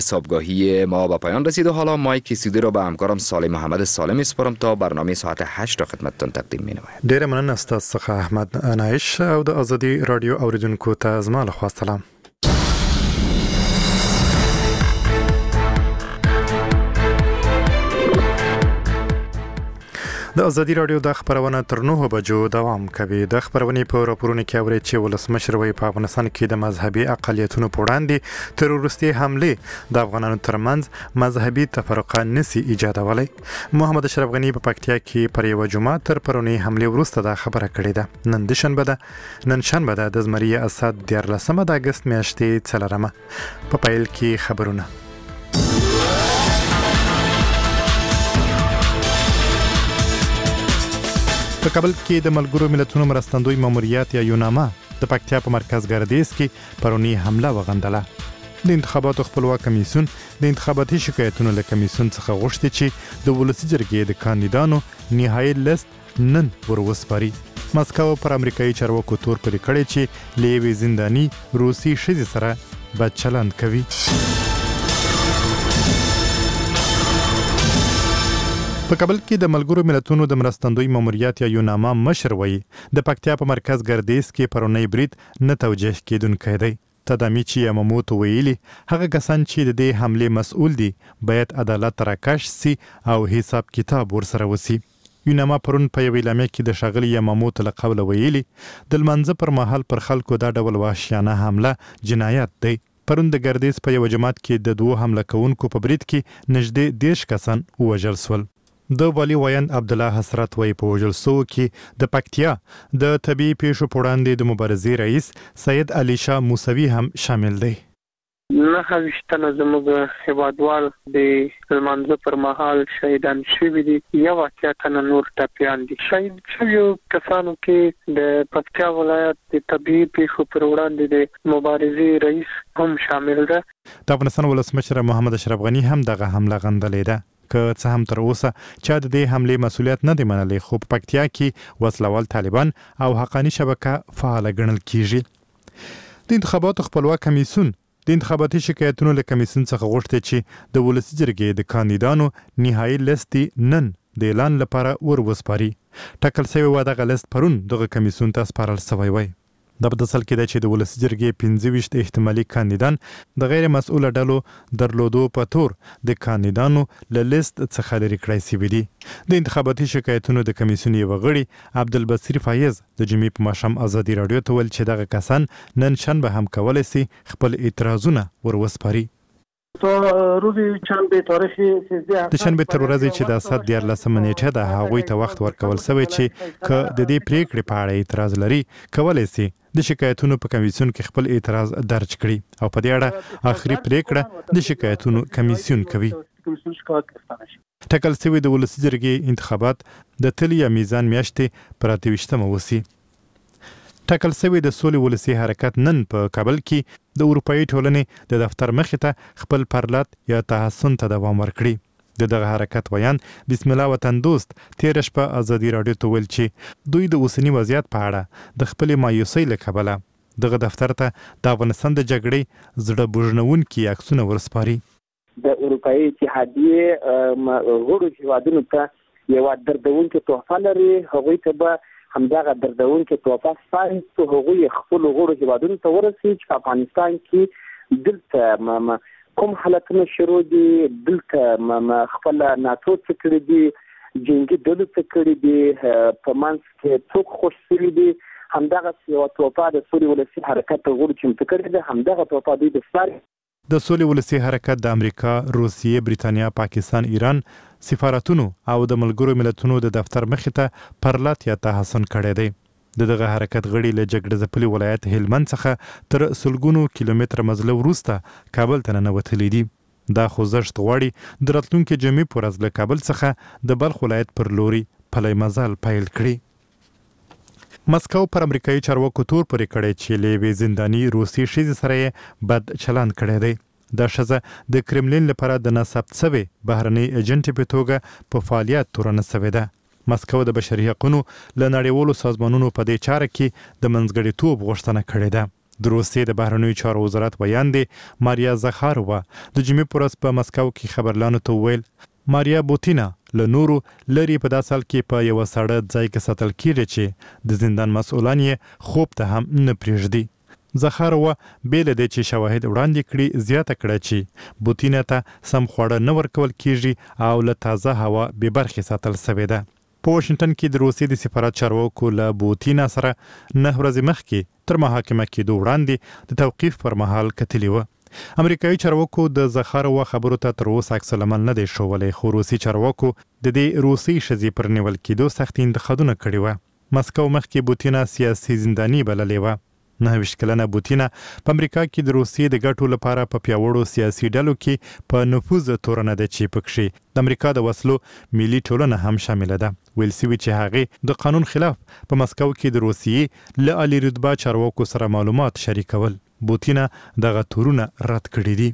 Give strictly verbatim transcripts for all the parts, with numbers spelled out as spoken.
حسابگاهی ما به پایان رسید و حالا مایک استودیو را به همکارم سالم محمد سالم میسپارم تا برنامه ساعت هشت را خدمتتون تقدیم مینمایم. ډیر مننه استاد څخه احمد انایش او د ازادي رادیو اوریدونکو ته زما له خوا سلام. د ازادي رادیو د خبرونه تر نهو بجو دوام کوي. د خبرونې په راپورونو کې اوري چې ولسمشر وایي په افغانستان کې د مذهبي اقلیتونو په وړاندې تروریستي حملې د افغانانو ترمنځ مذهبي تفرقه نسی ایجادولی. محمد اشرف غنی په پکتیا کې پر یو جمعه تر پرونی حملې وروسته دا خبره کړې ده. نن د شنبه ده نن شنبه ده د زمری اسد دیارلسمه د اگست میاشتې څلورمه. په پیل کې خبرونه. په کابل کې د ملګرو ملتونو مرستندوی ماموریت یا یوناما د پکتیا په مرکز ګردیز کې پرونی حمله وغندله. د انتخاباتو خپلواک کمیسیون د انتخاباتي شکایتونو له کمیسیون څخه غوښتي چې د ولسی جرګې د کاندیدانو نهایی لیست نن وروسپاري. مسکو پر امریکایي چارواکو تور پرې کړی چې له یوې زنداني روسي ښځې سره بد چلند کوي. په کابل کې د ملګرو ملتونو د مرستندوی ماموریت یا یوناما مشر وایي د پکتیا په مرکز ګردیز کې پرونی برید نه توجیه کېدونکی دی. تدامیچی یاماموتو ویلي هغه کسان چې د دې حملې مسؤل دي باید عدالت راکش سي او حساب کتاب ورسره وسی. یوناما پرون په یوې اعلامیه کې د ښاغلي یاماموتو له قوله ویلي د لمانځه پر مهال پر خلکو دا ډول وحشیانه حمله جنایت دی. پرون د ګردیز په یو جماعت کې د دوو حمله کوونکو په برید کې نږدې دېرش کسان ووژل شول. د والي ویاند عبدالله حسرت وایي په وژل شوو کې د پکتیا د طبیعي پیښو په وړاندې د مبارزې رئیس سید علي شاه موسوي هم شامل دی. نهه ویشت تنه زموږ هیوادوال د لمانځه پر مهال شهیدان شوي دي. یو اتیا تنه نور ټپیان دي. شهید شویو کسانو کې د پکتیا ولایت د طبیعي پیښو پر وړاندې د مبارزې رئیس هم شامل ده. د افغانستان ولسمشر محمد اشرف غنی هم دغه حمله غندلې ده. که څه هم تر اوسه چا د دې حملې مسؤلیت نه دی منلی، خو په پکتیا کې وسلوال طالبان او حقانی شبکه فعاله ګڼل کیږي. د انتخاباتو خپلواک کمیسیون د انتخاباتي شکایتونو له کمیسیون څخه غوښتي چې د ولسی جرګې د کاندیدانو نهایی لیست نن د اعلان لپاره ور وسپاري. ټاکل شوی و دغه لیست پرون دغه کمیسیون ته سپارل شوی وای. دا په داسل کې ده چې د ولسی جرګې پنځه ویشت احتمالي کاندیدان د غیر مسؤله ډلو درلودو په تور د کاندیدانو له لیست څخه لرې کړای شوي دي. د انتخاباتي شکایتونو د کمیسیون یو غړي عبدالبصیر فایز د جمعې په ماښام ازادي راډیو ته ویل چې دغه کسان نن شنبه هم کولی شي خپل اعتراضونه ور وسپاري. تا روز شنبه تاریخ سیزده د شنبه تر ورځې چې د اسد دیارلسمه نیټه ده هغوی ته وخت ورکول شوی چې که د دې پریکړې په اړه اعتراض لري کولی شي د شکایتونو په کمیسیون کې خپل اعتراض درج کړي او په دې اړه آخري پریکړه د شکایتونو کمیسیون کوي. ټاکل شوی د ولسی جرګې انتخابات د تل یا میزان میاشتې پر اته ویشتمه وسی. ټاکل شوی د سولې ولسی حرکت نن په کابل کې د اروپایي ټولنې د دفتر مخې ته خپل پرلط یا تحسن ته دوام ورکړي. د دغه حرکت ویان بسم الله وطن دوست تیر شپه ازادي راډیو ته ویل چې دوی د اوسني وضعیت په اړه د خپل مایوسۍ له کبله دغه دفتر ته د افغانستان د جګړې زړه بوژنونکي عکسونه ورسپاري. د اروپایي اتحادیې غړو هیوادونو ته یوه دردونکې تحفه لري. هغوی ته به همدغه دردونکې تحفه سپاري چې هغوی خپلو غړو هیوادونو ته ورسوي چې په افغانستان کې دلته کوم حالتونه شروع دي، دلته خپل ناتو څه کړي دي، جنګي ډلو څه کړي دي، په منځ کې څوک خوش شوي دي. همدغه یوه تحفه د سولې ولسي حرکت غړو چمتو کړې ده. همدغه تحفه دوی د سپاري. د سولې ولسي حرکت د امریکا، روسیې، بریتانیا، پاکستان، ایران سفارتونو او د ملګرو ملتونو د دفتر مخې ته پرلط یا تحسن کړی دی. د دغه حرکت غړي له جګړه ځپلي ولایت هلمند څخه تر سلګونو کیلومتره مزله وروسته کابل ته ننوتلي دي. دا خوځښت غواړي د راتلونکي جمعې په ورځ له کابل څخه د بلخ ولایت پر لوري پلی مزل پیل کړي. مسکو پر امریکایي چارواکو تور پرې کړی چې له یوې زنداني روسي ښځې سره یې بد چلند کړی دی. دا ښځه د کرملین لپاره د ناثبت شوې بهرنۍ ایجنټې په توګه په فعالیت تورنه شوې ده. مسکو د بشري حقونو له نړیوالو سازمانونو په دې چاره کې د منځګړیتوب غوښتنه کړې ده. د روسیې د بهرنیو چارو وزارت ویاندې ماریا زخاروا د جمعې په ورځ په مسکو کې خبرلانو ته وویل ماریا بوتینا له نورو لري په داسې حال کې په یوه ساړه ځای کې ساتل کیږي چې د زندان مسؤلان یې خوب ته هم نه پرېږدي. زخاروا بیل دی چې شواهد وړاندې کړي زیاته کړه چې بوتینا ته سم خواړه نه ورکول کیږي او له تازه هوا بې برخې ساتل سوې ده. په واشنګټن کې د روسیې د سفارت چارواکو له بوتینا سره نه ورځې مخکې تر محاکمه کېدو وړاندې د توقیف پر مهال کتلي وه. امریکایي چارواکو د زخاروا خبرو ته تر اوسه عکس العمل نه دی ښوولی، خو روسي چارواکو د دې روسي ښځې پر نیول کېدو سختې انتقادونه کړي وه. مسکو مخکې بوتینا سیاسي زنداني بللې وه. نهه ویشت کلنه بوتینا په امریکا کې د روسیې د ګټو لپاره په پیاوړو سیاسي ډلو کې په نفوذ تورنه ده چې پکښې د امریکا د وسلو ملي ټولنه هم شامله ده. ویل سوي چې هغې د قانون خلاف په مسکو کې د روسیې له عالي رتبه چارواکو سره معلومات شریکول. بوتینا دغه تورونه رد کړي دي.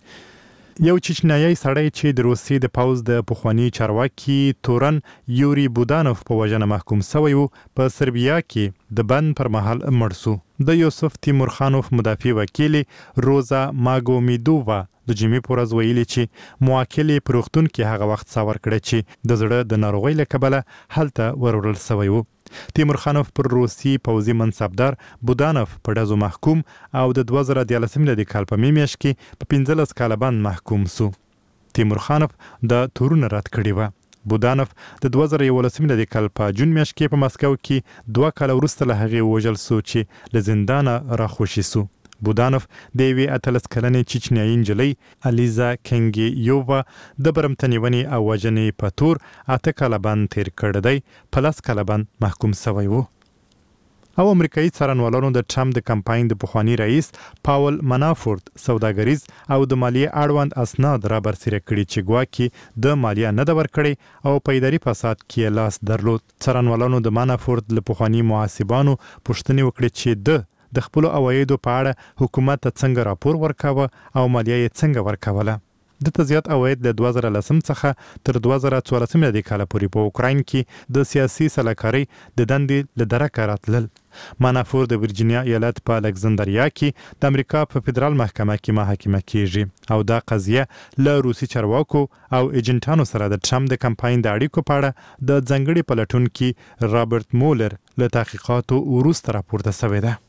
یو چچنیایي سړی چې د روسیې د پوځ د پخواني چارواکي تورن یوري بودانوف په وژنه محکوم شوی و په سربیا کې د بند پر مهال مړ سو. د یوسف تیمورخانوف مدافع وکیل روزا ماګومیدووا د جمعې په ورځ ویلي چې موکل په روغتون کې هغه وخت څاور کړی چې د زړه د ناروغۍ له کبله هلته وروړل شوی و. تیمورخانوف پر روسي پوځي منصبدار بودانوف په ډزو محکوم او د دوه زره دیارلسم میلادي کال په مې میاشت کې په پنځلس کاله بند محکوم سو. تیمورخانوف د تورونه رد کړي وه. بودانوف د دوه زره یولسم میلادي کال په جون میاشت کې په مسکو کې دوه کاله وروسته له هغې ووژل سو چې له زندانه راخوشي سو. بودانوف د یوې اتلس کلنې چچنیایي نجلۍ الیزا کنګیووا د برمته نیونې او وژنې په تور اته کاله بند تیر کړی دی، په لس کاله بند محکوم شوی و. او امریکایي څارنوالانو د ټرمپ د کمپاین د پخواني رئیس پاول منافورت سوداګریز او د مالیې اړوند اسناد را برسېره کړي چې ګواکې د مالیه نه ده ورکړې او په اداري فساد کې لاس درلود. څارنوالانو د منافورت له پخواني محاسبانو پوښتنې وکړې چې د د خپلو عوایدو په اړه حکومت ته څنګه راپور ورکاوه او مالیه یې څنګه ورکوله. دته زیات عواید له دوه زره لسم څخه تر دوه زره څوارلسم میلادي کاله پورې په اوکراین کې د سیاسي سلاکارۍ د دندې له درکه راتلل. مانافور د ورجینیا ایالت په الکسندریا کې د امریکا په فدرال محکمه کې محاکمه کیږي او دا قضیه له روسي چارواکو او ایجنټانو سره د ټرمپ د کمپاین د اړیکو په اړه د ځنګړي پلټونکي رابرټ مولر له تحقیقاتو وروسته راپورته شوې ده.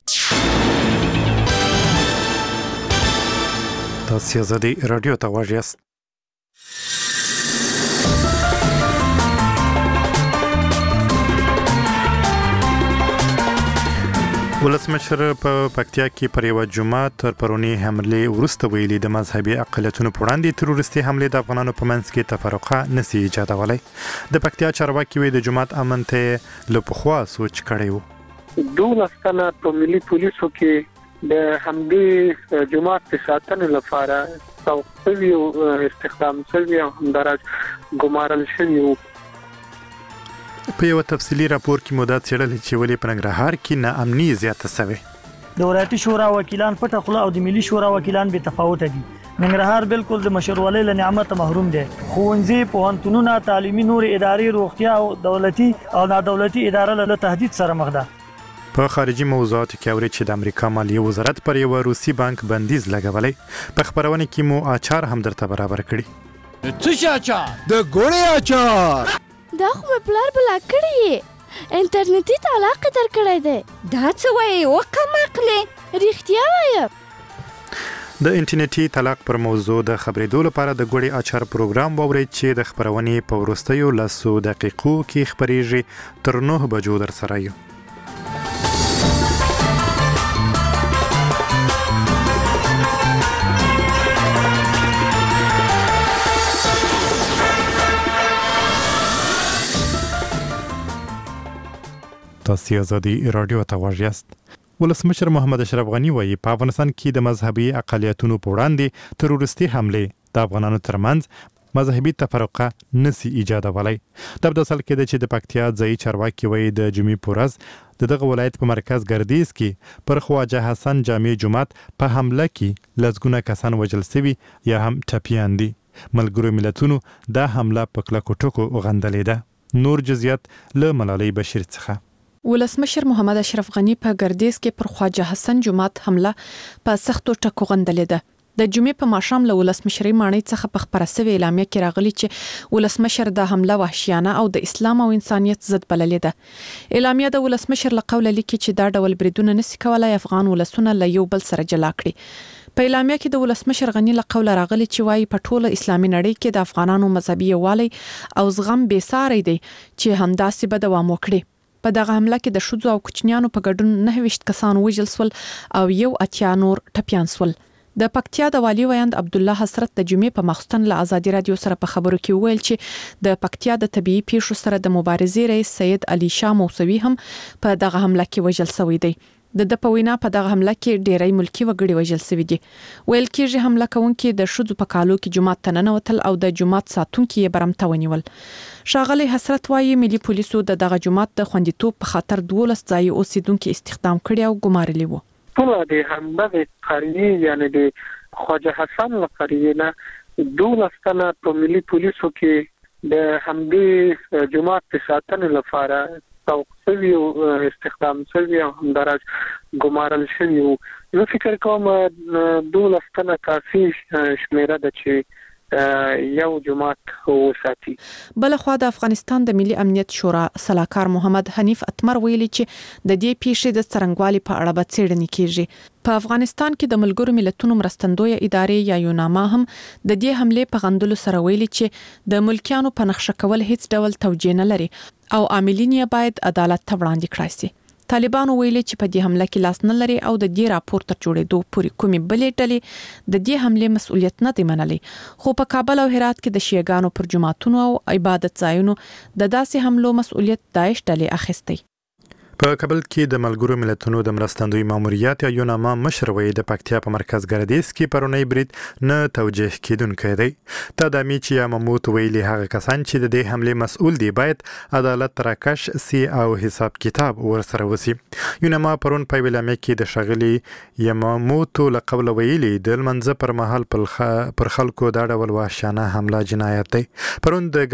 تاسو آزادي رادیو ته غواړئ یاست. ولسمشر په پکتیا کې پر یوه جومات تر پرونی حملې وروسته ویلي د مذهبي اقلیتونو په وړاندې تروریستي حملې د افغانانو په منځ کې تفرقه نسي ایجادولی. د پکتیا چارواکي وایي د جومات امن ته له پخوا سوچ کړی و. دولس تنه په ملي پولیسو کې د همدې جماعت د ساتنې لپاره توقفي او استخدام شوی او همدارس ګمارل شوی وو. په یو تفصیلي راپور کې مدت څېړل چې ولې په ننګرهار کې ناامني زیاته شوې. د ولایتي شورا وکیلان پټه خوله او د ملي شورا وکیلان بې تفاوته دي. ننګرهار بالکل د مشرولۍ له نعمت محروم دی. ښوونځي، پوهنتونونه، تعلیمي نور ادارې، روغتیا او دولتي او نادولتي اداره له تهدید سره مخ ده. په خارجي موضوعاتو کې اوري چې د امریکا مالیې وزارت پر یو روسي بانک بندیز لګولی. په خبرونه کې مو اچار هم درته برابر کړي. څه شي اچار؟ د ګوړې اچار. دا خو مې پلار بلا کړی یې، انټرنیټي طلاق در کړی دی. دا څه وایي؟ وکم عقلې رښتیا وایم. د انټرنیټي طلاق پر موضوع د خبرېدو لپاره د ګوړې اچار پروګرام واورئ چې د خبرونې په وروستیو لسو دقیقو کې خپرېږي. تر نهه بجو در سره یو. تاسو آزادي رادیو ته غواړئ یاست. ولسمشر محمد اشرف غنی وایي په افغانستان کې د مذهبي اقلیتونو په وړاندې تروریستي حملې د افغانانو ترمنځ مذهبي تفرقه نسی ایجادولی. د بداسل کې د چې د پکتیا ځای چارواکي وایي د جمعې په ورځ د دغه ولایت په مرکز ګردیز کې پر خواجه حسن جامع جومات په حمله کې لسګونه کسان وژل شوي یا هم ټپیان دي. ملګرو ملتونو دا حمله په کلکو ټکو وغندلې ده. نور جزئیات له ملالۍ بشیر څخه. ولسمشر محمد اشرف غنی په ګردیز کې پر خواجه حسن جماعت حمله په سختو ټکو غندلې ده. د جمعې په ماښام له ولسمشرۍ ماڼۍ څخه په خبره سوې اعلامیه کې راغلي چې ولسمشر د حمله وحشیانه او د اسلام او انسانیت ضد بللې ده. اعلامیه د ولسمشر له قوله لیکي چې دا ډول بریدونه نشي کولای افغان ولسونه له یو بل سره جلا کړي. په اعلامیه کې د ولسمشر غنی له قوله راغلي چې وايي په ټوله اسلامي نړۍ کې د افغانانو مذهبي یووالی او زغم بې ساری دی چې همداسې به دوام وکړي. په دغه حمله کې د ښځو او کوچنیانو په ګډون نهه ویشت کسان وژل شول او یو اتیا نور ټپیان شول. د پکتیا د والي ویاند عبدالله حسرت د جمعې په ماخستن له ازادي رادیو سره په خبرو کې وویل چې د پکتیا د طبيعي پیښو سره د مبارزې رئیس سید علي شاه موسوي هم په دغه حمله کې وژل شوی دی. د د پوینا په دغه حمله کې ډېری ملکی وګړي وژل شوی دي. ویل کېږي حمله کوونکي د ښځو په کالو کې جماعت ته ننوتل او د جماعت ساتونکي یې برمته ونیول. ښاغلی حسرت وايي ملي پولیسو د دغه جماعت د خوندیتوب په خاطر دولس ځای اوسیدونکو استخدام کړي او ګمارلي وو. ټول د حمله د قریه یعنی د خواجه حسن لقریه نه دولس تنه په ملي پولیسو کې د همدې جماعت په ساتنې لپاره توقفي او استخدام شوی او همدارس ګمارل شوی. نو فکر کوم دولس تنه کافي شمیره ده چې یو جماعت وساتي. بل خو د افغانستان د ملي امنیت شورا سلاکار محمد حنیف اتمر ویلي چې د دې پیښې د څرنګوالي په اړه به څېړنې کیږي. په افغانستان کې د ملګرو ملتونو مرستندوی ادارې یا یوناما هم د دې حملې په غندلو سره ویلي چې د ملکیانو په نقشه کول هیڅ ډول توجیه نه لري او عاملین یې باید عدالت ته وړاندې کړای شي. طالبانو ویلي چې په دې حمله کې لاس نه لري او د دې راپور تر جوړېدو پورې کومې بلې ډلې د دې حملې مسؤلیت نه دی منلی. خو په کابل او هرات کې د شیعاګانو پر جماعتونو او عبادت ځایونو د داسې حملو مسؤلیت داعش ډلې اخیستی. په کابل کې د ملګرو ملتونو د مرستندوی ماموریت یا یوناما مشر وی د پکتیا په مرکز ګردیز کې پرونی برید نه توجیه کیدونکی دی. تدامی چې یاماموت ویلي هغه کسان چې د دې حملې مسؤل دي باید عدالت راکش سی او حساب کتاب ورسره وسی. یوناما پرون په اعلامیه کې د شغلي یاماموت له قوله ویلي د منځ پر مهال پر خلکو دا ډول وحشانه حمله جنایت دی. پرون د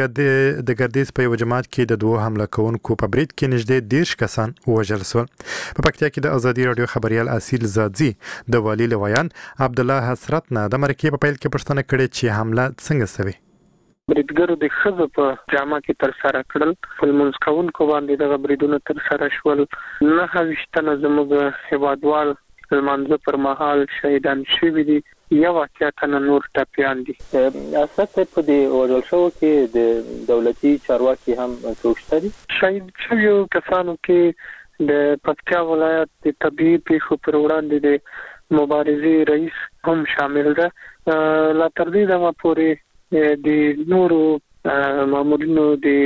ګردیز په یو جماعت کې د دوه حمله کوونکو په برید کې نږدې دیرش کسان وژل شول. په پکتیا کې د ازادي رادیو خبريال اصیل زادزی د والی لویان عبدالله حسرت نه د مرکې په پیل کې پښتنه کړې چې حمله څنګه شوه. بریدګرو د خزو په جامه کې تر سره کړل خپل منځ کوونکو باندې د بریدونو تر سره شول. نه وشتنه زموږ هیوادوال لمانځه پر مهال شهیدان شوي دي. یو اتیا تنه نور ټپیان دي. اساس په دې وژل شو کې د دولتي چارواکي هم څوک دي. شهید شوي کسانو کې د پکتیا ولایت د طبيعي پیښو پر وړاندې د مبارزې رئیس هم شامل ده. لا تر دې دمه پورې د نورو مامورینو د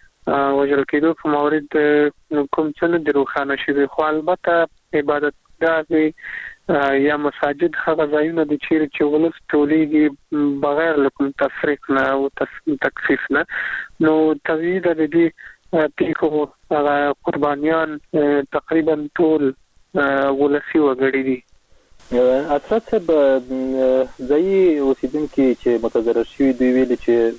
وژل کېدو په مورد کوم څه نه دي روښانه شوي. خو البته عبادتګاه یا مساجد هغه ځایونه دي چیرې چې ولس ټولېږي بغیر له کوم تفریق نه او تکفیف نه. نو طبیعي ده د دې پیښو هغه قربانیان تقریبا ټول ولسي وګړي دي. اطراف صاحب ځایي اوسیدونکي چې متضرر شوي دوی ویلي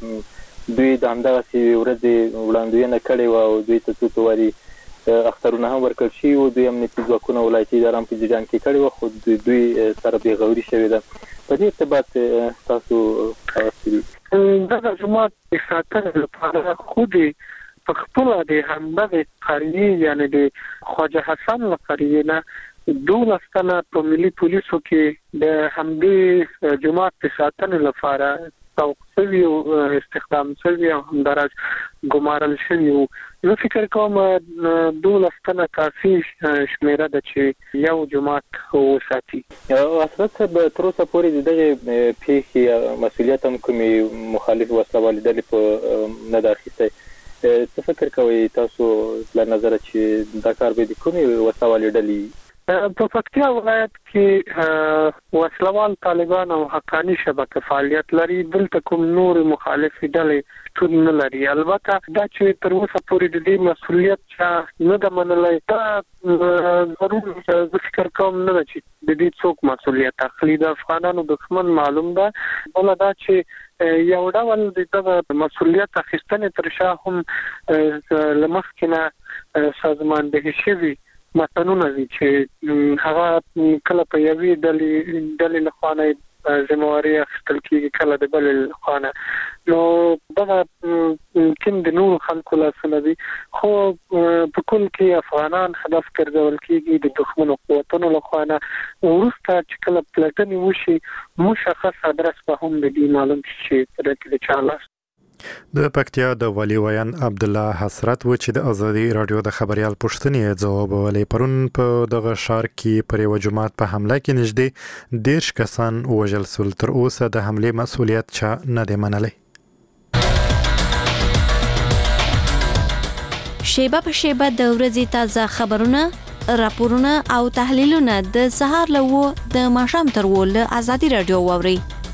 چې دوی د همدغسې ورځې وړاندوینه کړې وه او دوی ته څو څو وارې اخترونه هم ورکړل شوي وو. دوی امنیتي ځواکونه ولایتي اداره هم په جریان کې کړې وه خو دوی سره بېغوري شوې ده. په دې ارتباط تاسو هغه څه دي؟ دغه جومات د ساتنې لپاره خو د په خپله د همدغې قریې یعنې د خواجه حسن له قریې نه دولس تنه په ملي پولیسو کې د همدې جومات د ساتنې لپاره توقف شوي او استخدام شوي او همدارس ګمارل شوي وو. زه فکر کوم دولس تنه کافي شمیره ده چې یو جومات وساتي. حسرت صاحب تر اوسه پورې د دغې پیښې مسؤلیت هم کومې مخالف وسله والې ډلې په نه ده اخیستی. څه فکر کوئ تاسو له نظره چې دا کار به د کومې وسله والې ډلې په پکتیا ولایت کې وسلوال طالبان او حقانی شبکه فعالیت لري، دلته کوم نور مخالف ډلې شتون نه لري. البته دا چې تر اوسه پورې د دې مسؤلیت چې نه د منلای دا ضرور ذکر کوم نه چې د دې څوک مسؤلیت اخلي. د افغانانو دښمن معلوم ده، بل دا چې یو ډول د مسؤلیت اخیستنې تر شا هم لمخکنه سازماندهي شوی متنونه دي چې هغه کله په یوې ډلې ډلې له خوا ذمہواری اخیستل کیږي، کله د بلې خوا نه. نو دا ممکن د نور خلکو لاسونه دي، خو په کل کې افغانان هدف ګرځول کیږي د دښمن قوتونو له خوا نه. وروسته چې کله پلټنې وشي مشخص ادرس به هم د دې معلوم شي چې د چا لاس. د پکتیا د والي ویان عبد الله حسرت و چې د ازادي رادیو د خبريال پوښتنې ځواب ولې پرون په دغه ښار کې پر یو جماعت په حمله کې نږدې دیرش کسان وژل شول. تر اوسه د حمله مسؤلیت چا نه دی منلی. شیبه په شیبه د ورځې تازه خبرونه، راپورونه او تحلیلونه د سهار له و د ماښام تر و له ازادي رادیو واوري.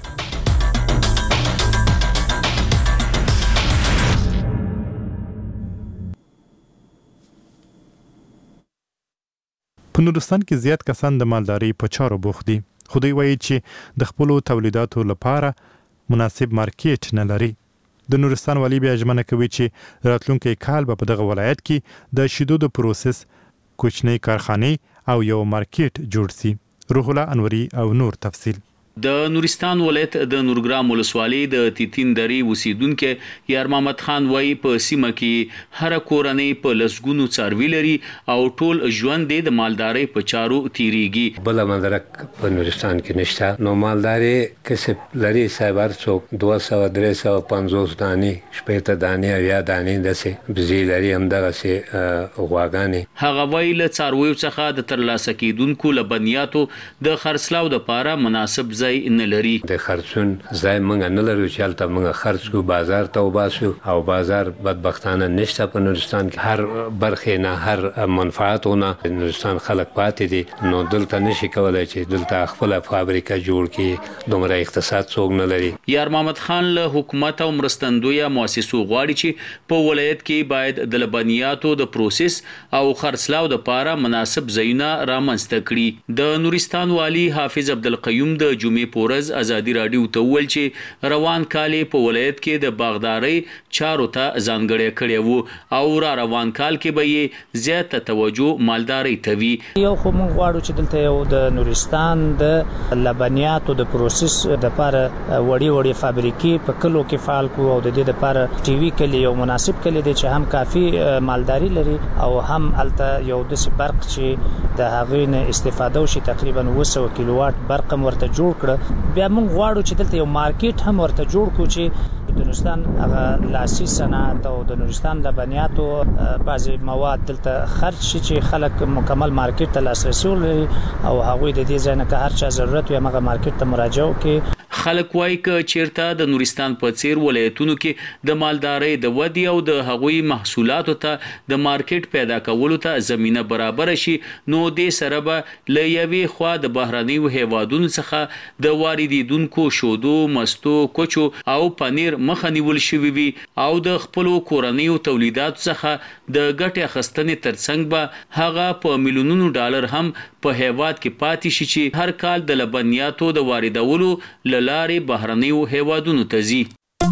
په نورستان کې زیات کسان د مالداري په چارو بوخت دي، خو دوی وایي چې د خپلو تولیداتو لپاره مناسب مارکیټ نه لري. د نورستان والي بیا ژمنه کوي چې راتلونکي کال به په دغه ولایت کې د شیدو د پروسس کوچنۍ کارخانې او یو مارکیټ جوړ شي. روح الله انوري او نور تفصیل. د نورستان ولایت د نورګرام ولسوالۍ د تیتین درې اوسیدونکو یار محمد خان وایي په سیمه کې هر کورنۍ په لسګونو څاروي لري او ټول ژوند د مالدارۍ په چارو تیریږي. بل مدرک په نورستان کې نشته. نو مالداري کسب لري سایبر څوک دوه سوه درې سوه پنځوس دانې شپېته دانې یا دانې داسې بزی لري، همدغه سي غواګانې. هغه وایي له څارویو څخه د ترلاسه کیدونکو لبنیاتو د خرڅلاو لپاره مناسب نه لري. د خرڅون ځای موږ نه لرو چې هلته موږ خرڅ کو، بازار ته وباسو او بازار بدبختانه نشته په نورستان کې. هر برخې نه هر منفعتونه نورستان خلک پاتې دي، نو دلته نشي کولای چې دلته خپل فابریکه جوړ کړي، دومره اقتصاد څوک نه لري. یار محمد خان له حکومت او مرستندویه مؤسسو غواړي چې په ولایت کې باید د لبنیاتو د پروسس او خرڅلاو لپاره مناسب ځایونه رامنځته کړي. د نورستان والي حافظ عبدالقیوم د جمعې پورز ازادي رادیو ته ویل چې روان کال په ولایت کې د باغدارۍ چارو ته ځانګړی کړی وو او را روان کال کې به یې زیاته توجه مالدارۍ ته وي. یو خو موږ غواړو چې دلته یو د نورستان د لبنیاتو د پروسس لپاره وړي وړي فابریکې په کلو کې فعال کو او د دې لپاره ټي وي کلی یو مناسب کلی دی چې هم کافي مالداري لري او هم الته یو د برق چې د هغې نه استفاده وشي، تقریبا اوه سوه کیلووات برق هم ورته جوړ کړ. بیا موږ غواړو چې دلته یو مارکیټ هم ورته جوړ کړو چې د نورستان هغه لاسي صنعت او د نورستان لبنیاتو بعضې مواد دلته خرج شي چې خلک مکمل مارکیټ ته لاسرسي ولري او هغوی د دې ځای نه که هر چا ضرورت وي هغه مارکیټ ته مراجعه وکړي. خلک وایي که چیرته د نورستان په څیر ولایتونو کې د مالدارۍ د ودې او د هغوی محصولاتو ته د مارکیټ پیدا کولو ته زمینه برابر شي، نو دې سره به له یوې خوا د بهرنیو هیوادونو څخه د واردېدونکو شودو، مستو، کوچو او پنیر مخه نیول شوي وي او د خپلو کورنیو تولیداتو څخه د ګټې اخیستنې ترڅنګ به هغه په میلیونونو ډالر هم په هیواد کې پاتې شي چې هر کال د لبنیاتو د واردولو له لارې بهرنیو هیوادونو ته ځي.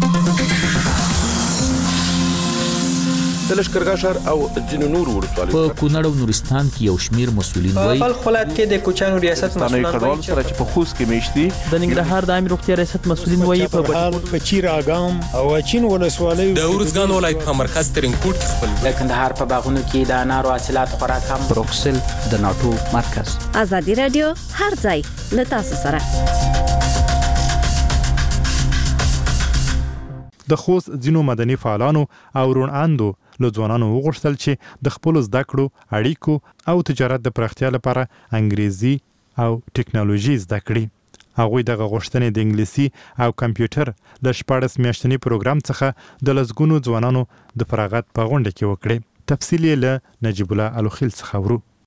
د لښکرګاه ښار او ځینو نورو ولسوالیو په کونړ او نورستان کې یو شمیر مسؤلین وایي په بلخ ولایت کې د کوچیانو ریاست مسؤلین وایي چې په خوست کې میشتي د ننګرهار د عامه روغتیا ریاست مسؤلین وایي په بهار په چیر اګام او اچین ولسوالیو د اورزګان ولایت په مرکز ترینکوټ کې خپل د کندهار په باغونو کې د انارو حاصلات خوراک هم بروکسل د ناټو مرکز. ازادي رادیو هر ځای له تاسو سره. د خوست ځینو مدني فعالانو او روڼاندو له ځوانانو وغوښتل چې د خپلو زده کړو، اړیکو او تجارت د پراختیا لپاره انګریزي او ټکنالوژي زده کړي. هغوی دغه غوښتنې د انګلیسي او کمپیوټر له شپاړس میاشتني پروګرام څخه د لسګونو ځوانانو د فراغت په غونډه کې وکړې. تفصیل یې له نجیب الله الوخیل څخه ورو.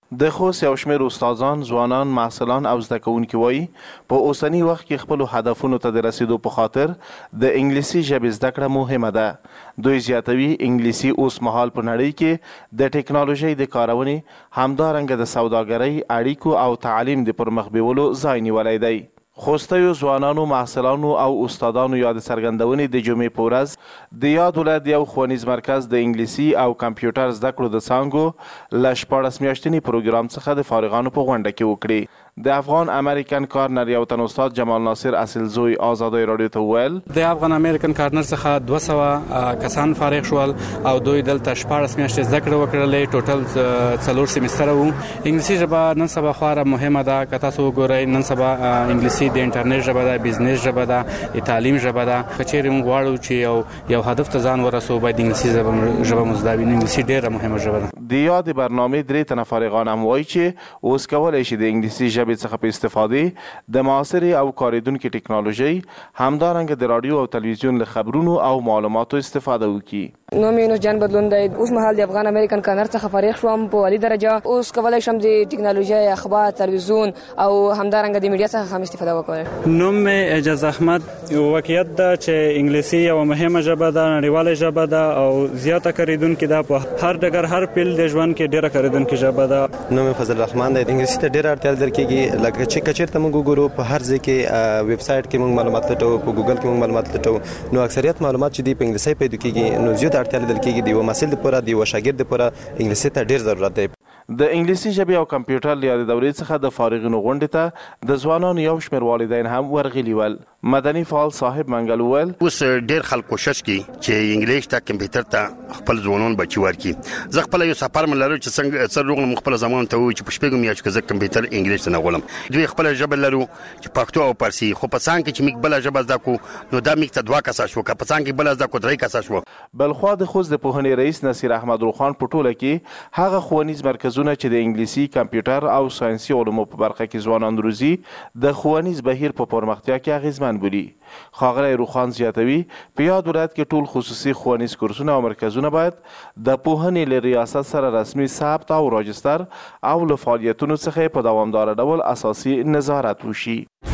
د خوست یو شمېر استادان، ځوانان، محصلان او زده کوونکي وایي په اوسني وخت کې خپلو هدفونو ته د رسیدو په خاطر د انګلیسي ژبې زده کړه مهمه ده. دوی زیاتوي انګلیسي اوس مهال په نړۍ کې د ټکنالوژۍ د کارونې، همدارنګه د سوداګرۍ، اړیکو او تعلیم د پرمخ بیولو ځای نیولی دی. خوستیو ځوانانو، محصلانو او استادانو یاد څرګندونې د جمعې په ورځ د یاد ولایت یو ښوونیز مرکز د انګلیسي او کمپیوټر زده کړو د څانګو له شپاړس میاشتني پروګرام څخه د فارغانو په غونډه کې وکړې. د افغان امریکن کارنر یو تن استاد جمال ناصر اصلزوی آزادۍ راډیو ته وویل د افغان امریکن کارنر څخه دوه سوه کسان فارغ شول او دوی دلته شپاړس میاشتې زده کړه وکړلې. ټوټل څلور سیمستره وو. انګلیسي ژبه نن سبا خورا مهمه ده. که تاسو وګورئ نن سبا انګلیسي د انټرنیټ ژبه ده، بزنس ژبه ده، د تعلیم ژبه ده. که چیرې موږ غواړو چې یو یو هدف ته ځان ورسوو باید انګلیسي ژبه مو زده وي. انګلیسي ډېره مهمه ژبه ده. د یاد برنامې درې تنه فارغان هم وایي چې اوس کولی شي د انګلیسي ژبې څخه په استفاده د معاصرې او کارېدونکې ټکنالوژۍ، همدارنګه د راډیو او تلویزیون له خبرونو او معلوماتو استفاده وکړي. نوم یې یونس جان بدلون دی. اوس مهال د افغان امریکن کارنر څخه فارغ شوم په عالي درجه. اوس کولی شم د ټکنالوژۍ، اخبار، تلویزیون او همدارنګه د میډیا څخه هم استفاده وکړم. نوم مې اعجاز احمد. واقعیت ده چې انګلیسي یوه مهمه ژبه ده، نړیواله ژبه ده او زیاته کارېدونکې ده. په هر ډګر، هر پیل د ژوند کې ډېره کارېدونکې ژبه ده. نوم مې فضل الرحمن دی. انګلیسي ته ډېره اړتیا لیدل کېږي. لکه چې که چېرته موږ وګورو په هر ځای کې ویب سایټ کې موږ معلومات لټوو، په ګوګل کې موږ معلومات لټوو، نو اکثریت معلومات چې دي په انګلیسي پیدا کېږي. نو زیات اړتیا لیدل کېږي د یو محصل لپاره، د یو شاګرد لپاره انګلیسي ته ډېر ضرورت دی. د انګلیسي ژبې او کمپیوټر له یادې دورې څخه د فارغینو غونډې ته د ځوانانو یو شمېر والدین هم ورغلي ول. مدني فعال صاحب منګل وویل اوس ډېر خلک کوشش کوي چې انګلیش ته، کمپیوټر ته خپل ځوانان بچي ورکړي. زه خپله یو سفر مې لرو چې څنګه څه روغلم خپله زمانو ته ووایي چې په شپږو میاشتو کې زه کمپیوټر انګلیش ته نه غولم. دوی خپله ژبه لرو چې پښتو او فارسي، خو په څانګ کې چې موږ بله ژبه زده کړو نو دا موږ ته دوه کسه شو، که په څانګ کې بله زده کړو درې کسه شو. بلخوا د خوست د پوهنې رئیس نصیر احمد روخان په ټوله کې هغه ښوونیز مرکزونه چې د انګلیسي، کمپیوټر او ساینسي علومو په برخه کې ځوانان روزي د ښوونیز بهیر په پرمختیا کې اغیزمن بولي. ښاغلی روخان زیاتوي په یاد ولایت کې ټول خصوصي ښوونیز کورسونه او مرکزونه باید د پوهنې له ریاست سره رسمي ثبت او راجستر او له فعالیتونو څخه په دوامداره ډول اساسي نظارت وشي.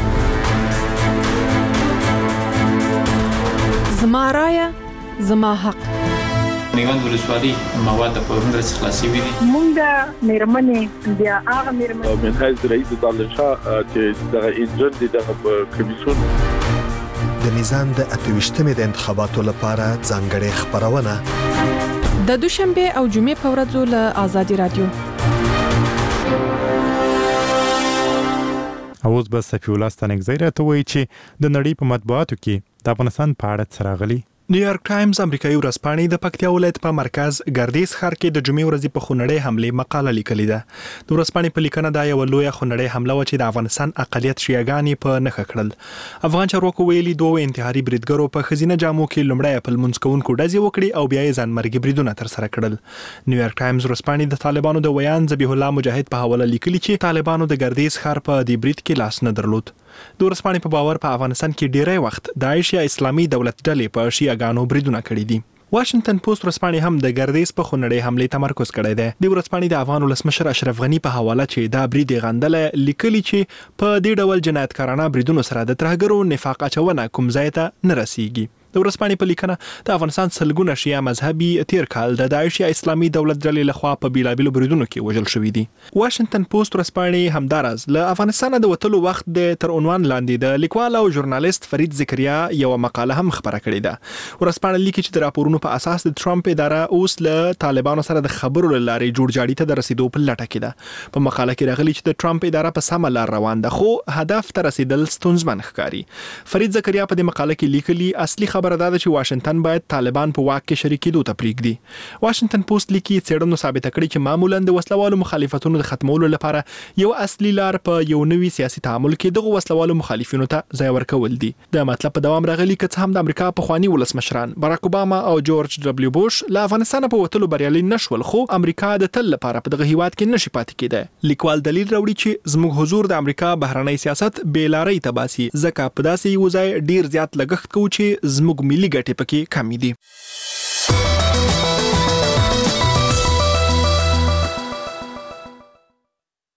زما رایه زما حق. میوند ولسوالۍ مواد په ورځ خلاصي وي. مونږ د میرمنې بیا هغه میرمنې من حیث رئیس دانشا چې دغه انجن دي دغه کمیسیون د نظام د اتويشتمې د انتخاباتو لپاره ځانګړې خبرونه د دوشنبه او جمعې په ورځو له آزادي رادیو. اوس به صفی الله ستانکزی راته وایي چې د نړۍ په مطبوعاتو کې د افغانستان په اړه څه راغلي. نیویارک ټایمز امریکایي ورځپاڼې د پکتیا ولایت په مرکز ګردیز ښار کې د جمعې ورځې په خونړۍ حملې مقاله لیکلې ده. د ورځپاڼې په لیکنه دا یوه لویه خونړۍ حمله وه چې د افغانستان اقلیت شیعهګانې په نښه کړل. افغان چارواکو ویلي دوه انتحاري بریدګرو په ښځینه جامو کې لومړی په لمونځ کوونکو ډزې وکړې او بیا یې ځانمرګي بریدونه ترسره کړل. نیویارک ټایمز ورځپاڼې د طالبانو د ویان ذبیح الله مجاهد په حواله لیکلي چې طالبانو د ګردیز ښار په دې برید کې لاس نه درلود. د ورځپاڼې په باور په افغانستان کې ډیری وخت داعش یا اسلامي دولت ډلې په شیعهګانو بریدونه کړي دي. واشنگټن پوسټ ورځپاڼې هم د ګردیز په خونړۍ حملې تمرکز کړی دی. د ورځپاڼې د افغان ولسمشر اشرف غني په حواله چې دا برید غندله لیکلي چې په دې ډول جنایتکارانه بریدونو سره د ترهګرو نفاق اچونه کوم ځای ته نه رسیږي. د ورځپاڼې په لیکنه د افغانستان سلګونه شیعه مذهبي تیر کال د داعش یا اسلامي دولت ډلې لخوا په بیلابیلو بریدونو کې وژل شوي دي. واشنگټن پوسټ ورځپاڼې همداراز له افغانستان د وتلو وخت د تر عنوان لاندې د لیکوال او ژورنالیست فرید ذکریا یو مقاله هم خبره کړې ده. ورځپاڼه لیکي چې د راپورونو په اساس د ټرمپ اداره اوس له طالبانو سره د خبرو له لارې جوړجاړي ته د رسیدو په لټه کې ده. په مقاله کې راغلي چې د ټرمپ اداره په سمه لار روان ده خو هدف ته رسیدل ستونزمن ښکاري. فرید ذکریا په دې مقاله کې لیکلي اصلي خبره ده چې واشنگټن باید طالبان په واک کې شریکېدو ته پرېږدي. واشنگټن پوسټ لیکي څېړنو ثابته کړې چې معمولا د وسلوالو مخالفتونو د ختمولو لپاره یو اصلي لار په یو نوي سیاسي تعامل کې دغه وسلوالو مخالفینو ته ځای ورکول دي. د مطلب په دوام راغلي که څه هم د امریکا پخواني ولسمشران باراک اوباما او جورج ډبلیو بوش له افغانستان په وتلو بریالي نشول خو امریکا د تل لپاره په دغه هیواد کې نشي پاتې کېدای. لیکوال دلیل راوړي چې زموږ حضور د امریکا بهرنی سیاست بې لارۍ ته باسي ځکه په داسې یو ځای ډیر زیات لګښت کوو چې زموږ ملي ګټې پکې کمی دي.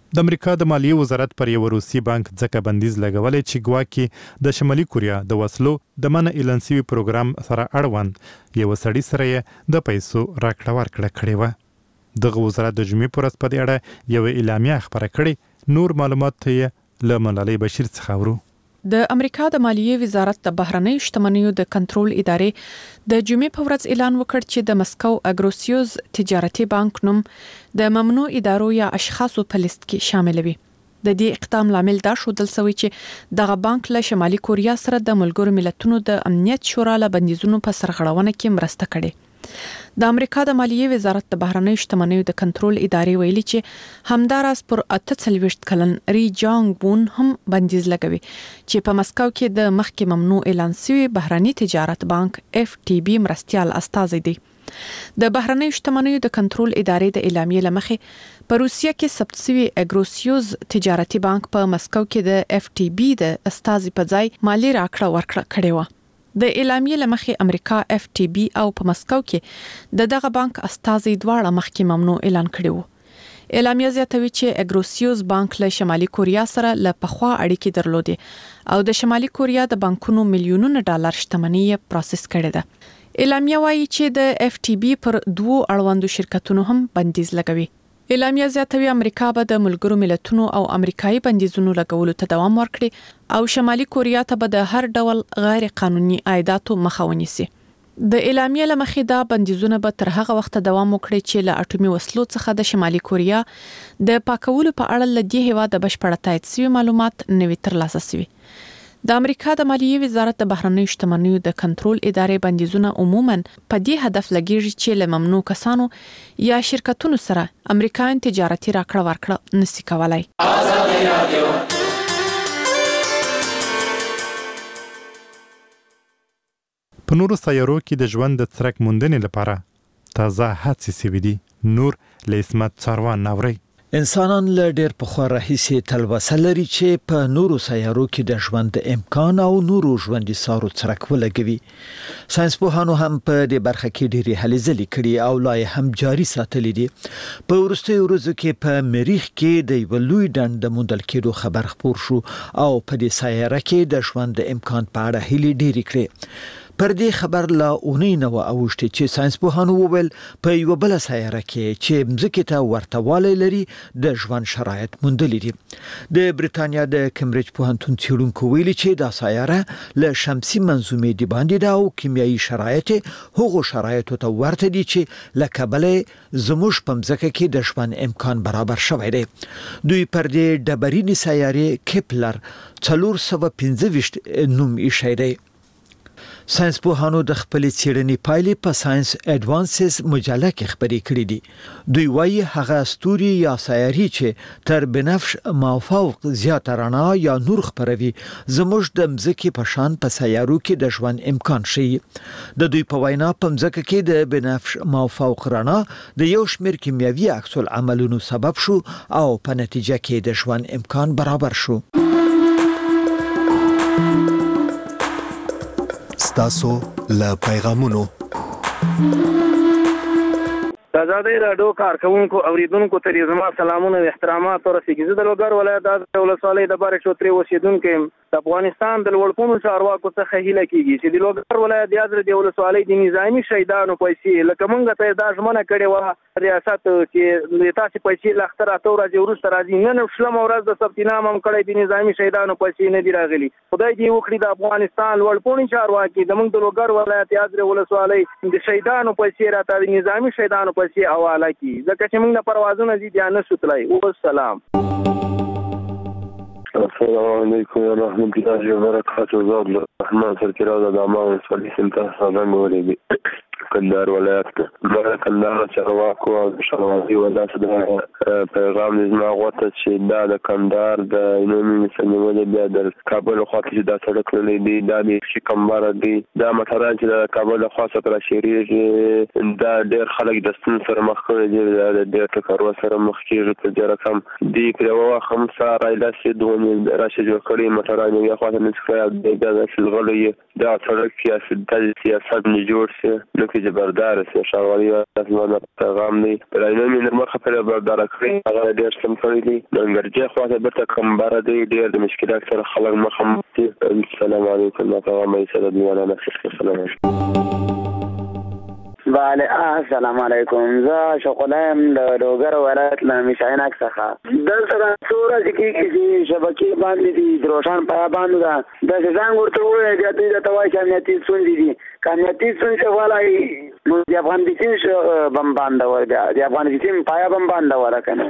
د امریکا د مالیې وزارت پر یو روسي بانک ځکه بندیز لګولې چې ګواکې د شمالي کوریا د وسلو د منع اعلان شوي پروګرام سره اړوند یو سړي سره یې د پیسو راکړه ورکړه کړې وه. دغه وزارت د جمعې په ورځ په دې اړه یوه اعلامیه خپره کړې. نور معلومات یې له ملالۍ بشیر څخه اورو. د امریکا د مالیې وزارت د بهرنیو شتمنیو د کنټرول ادارې د جمعې په ورځ اعلان وکړ چې د مسکو اګروسیوز تجارتي بانک نوم د ممنوع ادارو یا اشخاصو په لیست کې شامل وي. د دې اقدام لامل دا شودل سوی چې دغه بانک له شمالي کوریا سره د ملګرو ملتونو د امنیت شورا له بندیزونو په سرغړونه کې مرسته کړې. د امریکا د مالیې وزارت د بهرنیو شتمنیو د کنټرول ادارې ویلي چې همداراز پر اته څلوېښت کلن ری جانګ بون هم بندیز لګوي چې په مسکو کې د مخکې ممنوع اعلان شوی بهرنی تجارت بانک اف ټي بي مرستيال استازی دی. د بهرنیو شتمنیو د کنټرول ادارې د اعلامیې لمخې په روسیه کې ثبت شوی اګروسیوز تجارتي بانک په مسکو کې د اف ټي بي د استازی په ځای مالی راکړه ورکړه کړې و. د اعلامیې لمخې امریکا اف ټي بي او په مسکو کې د دغه بانک استازي دواړه مخکې ممنوع اعلان کړي وو. اعلامیه زیاتوي چې اګروسیوز بانک له شمالي کوریا سره له پخوا اړیکې درلودې او د شمالي کوریا د بانکونو میلیونونو ډالر شتمنۍ پروسس کړې ده. اعلامیه وايي چې د اف ټي بي پر دوو اړوندو شرکتونو هم بندیز لګوي. اعلامیه زیاتوي امریکا به د ملګرو ملتونو او امریکایي بندیزونو لګولو ته دوام ورکړي او شمالي کوریا ته به د هر ډول غیر قانوني عایداتو مخه ونیسي. د اعلامیه لمخې دا بندیزونه به تر هغه وخت دوام وکړي چې له اټومي وسلو څخه د شمالي کوریا د پاکولو په اړه له دې هیواد د بشپړ تایید شوی معلومات نوي ترلاسه شوي. د امریکا د مالیې وزارت د بهرنیو شتمنیو د کنټرول ادارې بندیزونه عموماً په دې هدف لګیږي چې له ممنوع کسانو یا شرکتونو سره امریکایان تجارتي راکړه ورکړه نشي کولای. په نورو سیارو کې د ژوند د څرک موندنې لپاره تازه هڅې شوي دي. نور له اسمت څاروان ناوري. انسانان له ډېر پخوا راهیسې تلوسه لري چې په نورو سیارو کې د ژوند د امکان او نورو ژوندي سارو څرک ولګوي. ساينسپوهانو هم په دې برخه کې ډېرې هلې ځلې کړي او لا یې هم جاري ساتلې دي. په وروستیو ورځو کې په مریخ کې د یو لوی ډنډ د موندل کېدو خبر خپور شو او په دې سیاره کې د ژوند د امکان په اړه هیلې ډېرې کړې. پر دې خبر لا اونۍ نه و اوښتې چې ساينسپوهانو وویل په یو بل سیاره کې چې مځکې ته ورته والی لري د ژوند شرایط موندلي دي. د بریتانیا د کمبریج پوهنتون څېړونکو ویلي چې دا سیاره له شمسي منظومې د باندې ده او کیمیاوي شرایط هغو شرایطو ته ورته دي چې له کبله زموږ په مځکه کې د ژوند امکان برابر شوی دی. دوی پر دې ډبرینې سیارې کیپلر څلور سوه پنځه ویشت نوم ایښی دی. ساينسپوهانو د خپل څېړنې پایلې په ساينس اډوانسز مجله کې خبرې کړې دي. دوی وايي هغه ستوري یا سیارې چې تر بنفش مافوق زیاته رڼا یا نور خپروي زموږ د مځکې په شان په سیارو کې د ژوند امکان شي. د دوی په وینا په مځکه کې د بنفش مافوق رڼا د یو شمېر کیمیاوي عکس العملونو سبب شو او په نتیجه کې د ژوند امکان برابر شو. ستاسو له پیغامونو د ازادۍ راډیو کارکونکو اوریدونکو ته زما سلامونه او احترامات ورسیږي. زه د لوګر ولایت د ولسوالۍ د بارې شوتري اوسیدونکی یم. د افغانستان د لوړپوړو چارواکو څخه هیله کیږي چې د لوګر ولایت د ازر د ولسوالۍ د نظامی شهیدانو پیسې لکه مونږ ته دا ژمنه کړې وه ریاست چې تاسو پیسې لاختر اته ورځې وروسته راځي. نن شلم ورځ د ثبت نام هم کړی د نظامی شهیدانو پیسې نه دي راغلي. خدای دې وکړي د افغانستان لوړپوړو چارواکي د مونږ د لوګر ولایت د ازر ولسوالۍ د شهیدانو پیسې راته د نظامی شهیدانو پیسې حواله کړي ځکه چې موږ نه پروازونه دي بیا نه سوتلای. والسلام. السلام علیکم ورحمۃ اللہ وبرکاتہ. زاد الرحمن سرکرا د امان صالح سنت سلام علیکم. کندهار ولایت کې کندهار چارواکو او شروازي ولایت د پیغام نظام غوته چې دا د کندهار د عمومي سنجمه بیا د کابل خواته چې دا سړک لري دی دا د کمبار دی دا مټران چې د کابل خواته تر شریږي دا ډېر خلک د ستون سره مخ کوي د ډېر ټکرو سره مخ کیږي ته ډېر کم دی کړو خمسه رایلا چې دوه راشي جوړ کړی مټران یې خواته نه څه د د شلغلې دا سړک سیاست د سیاست نه جوړ شي نو کې جبردار سي شاوري اسمه پیغام دی پرایمه من مرخه پر بردار کړی هغه ډیر سم کړی دی ننګرجه خواته برته کم بار دی ډیر د مشکلات سره خلک مخ دي. السلام علیکم ورحمه الله وبرکاته. بله السلام علیکم. زه شغلم د لوګر ولایت له مشاینک څخه دلته څوره چې کی شبکې باندې دي دروشان پیا باندې دا د ځان ورته وایي چې د توای امنیتي څون دي امنیتي څون څه ولای نو د افغان دې بم باندې ورګه د افغان دې پیا بم باندې ورکنه.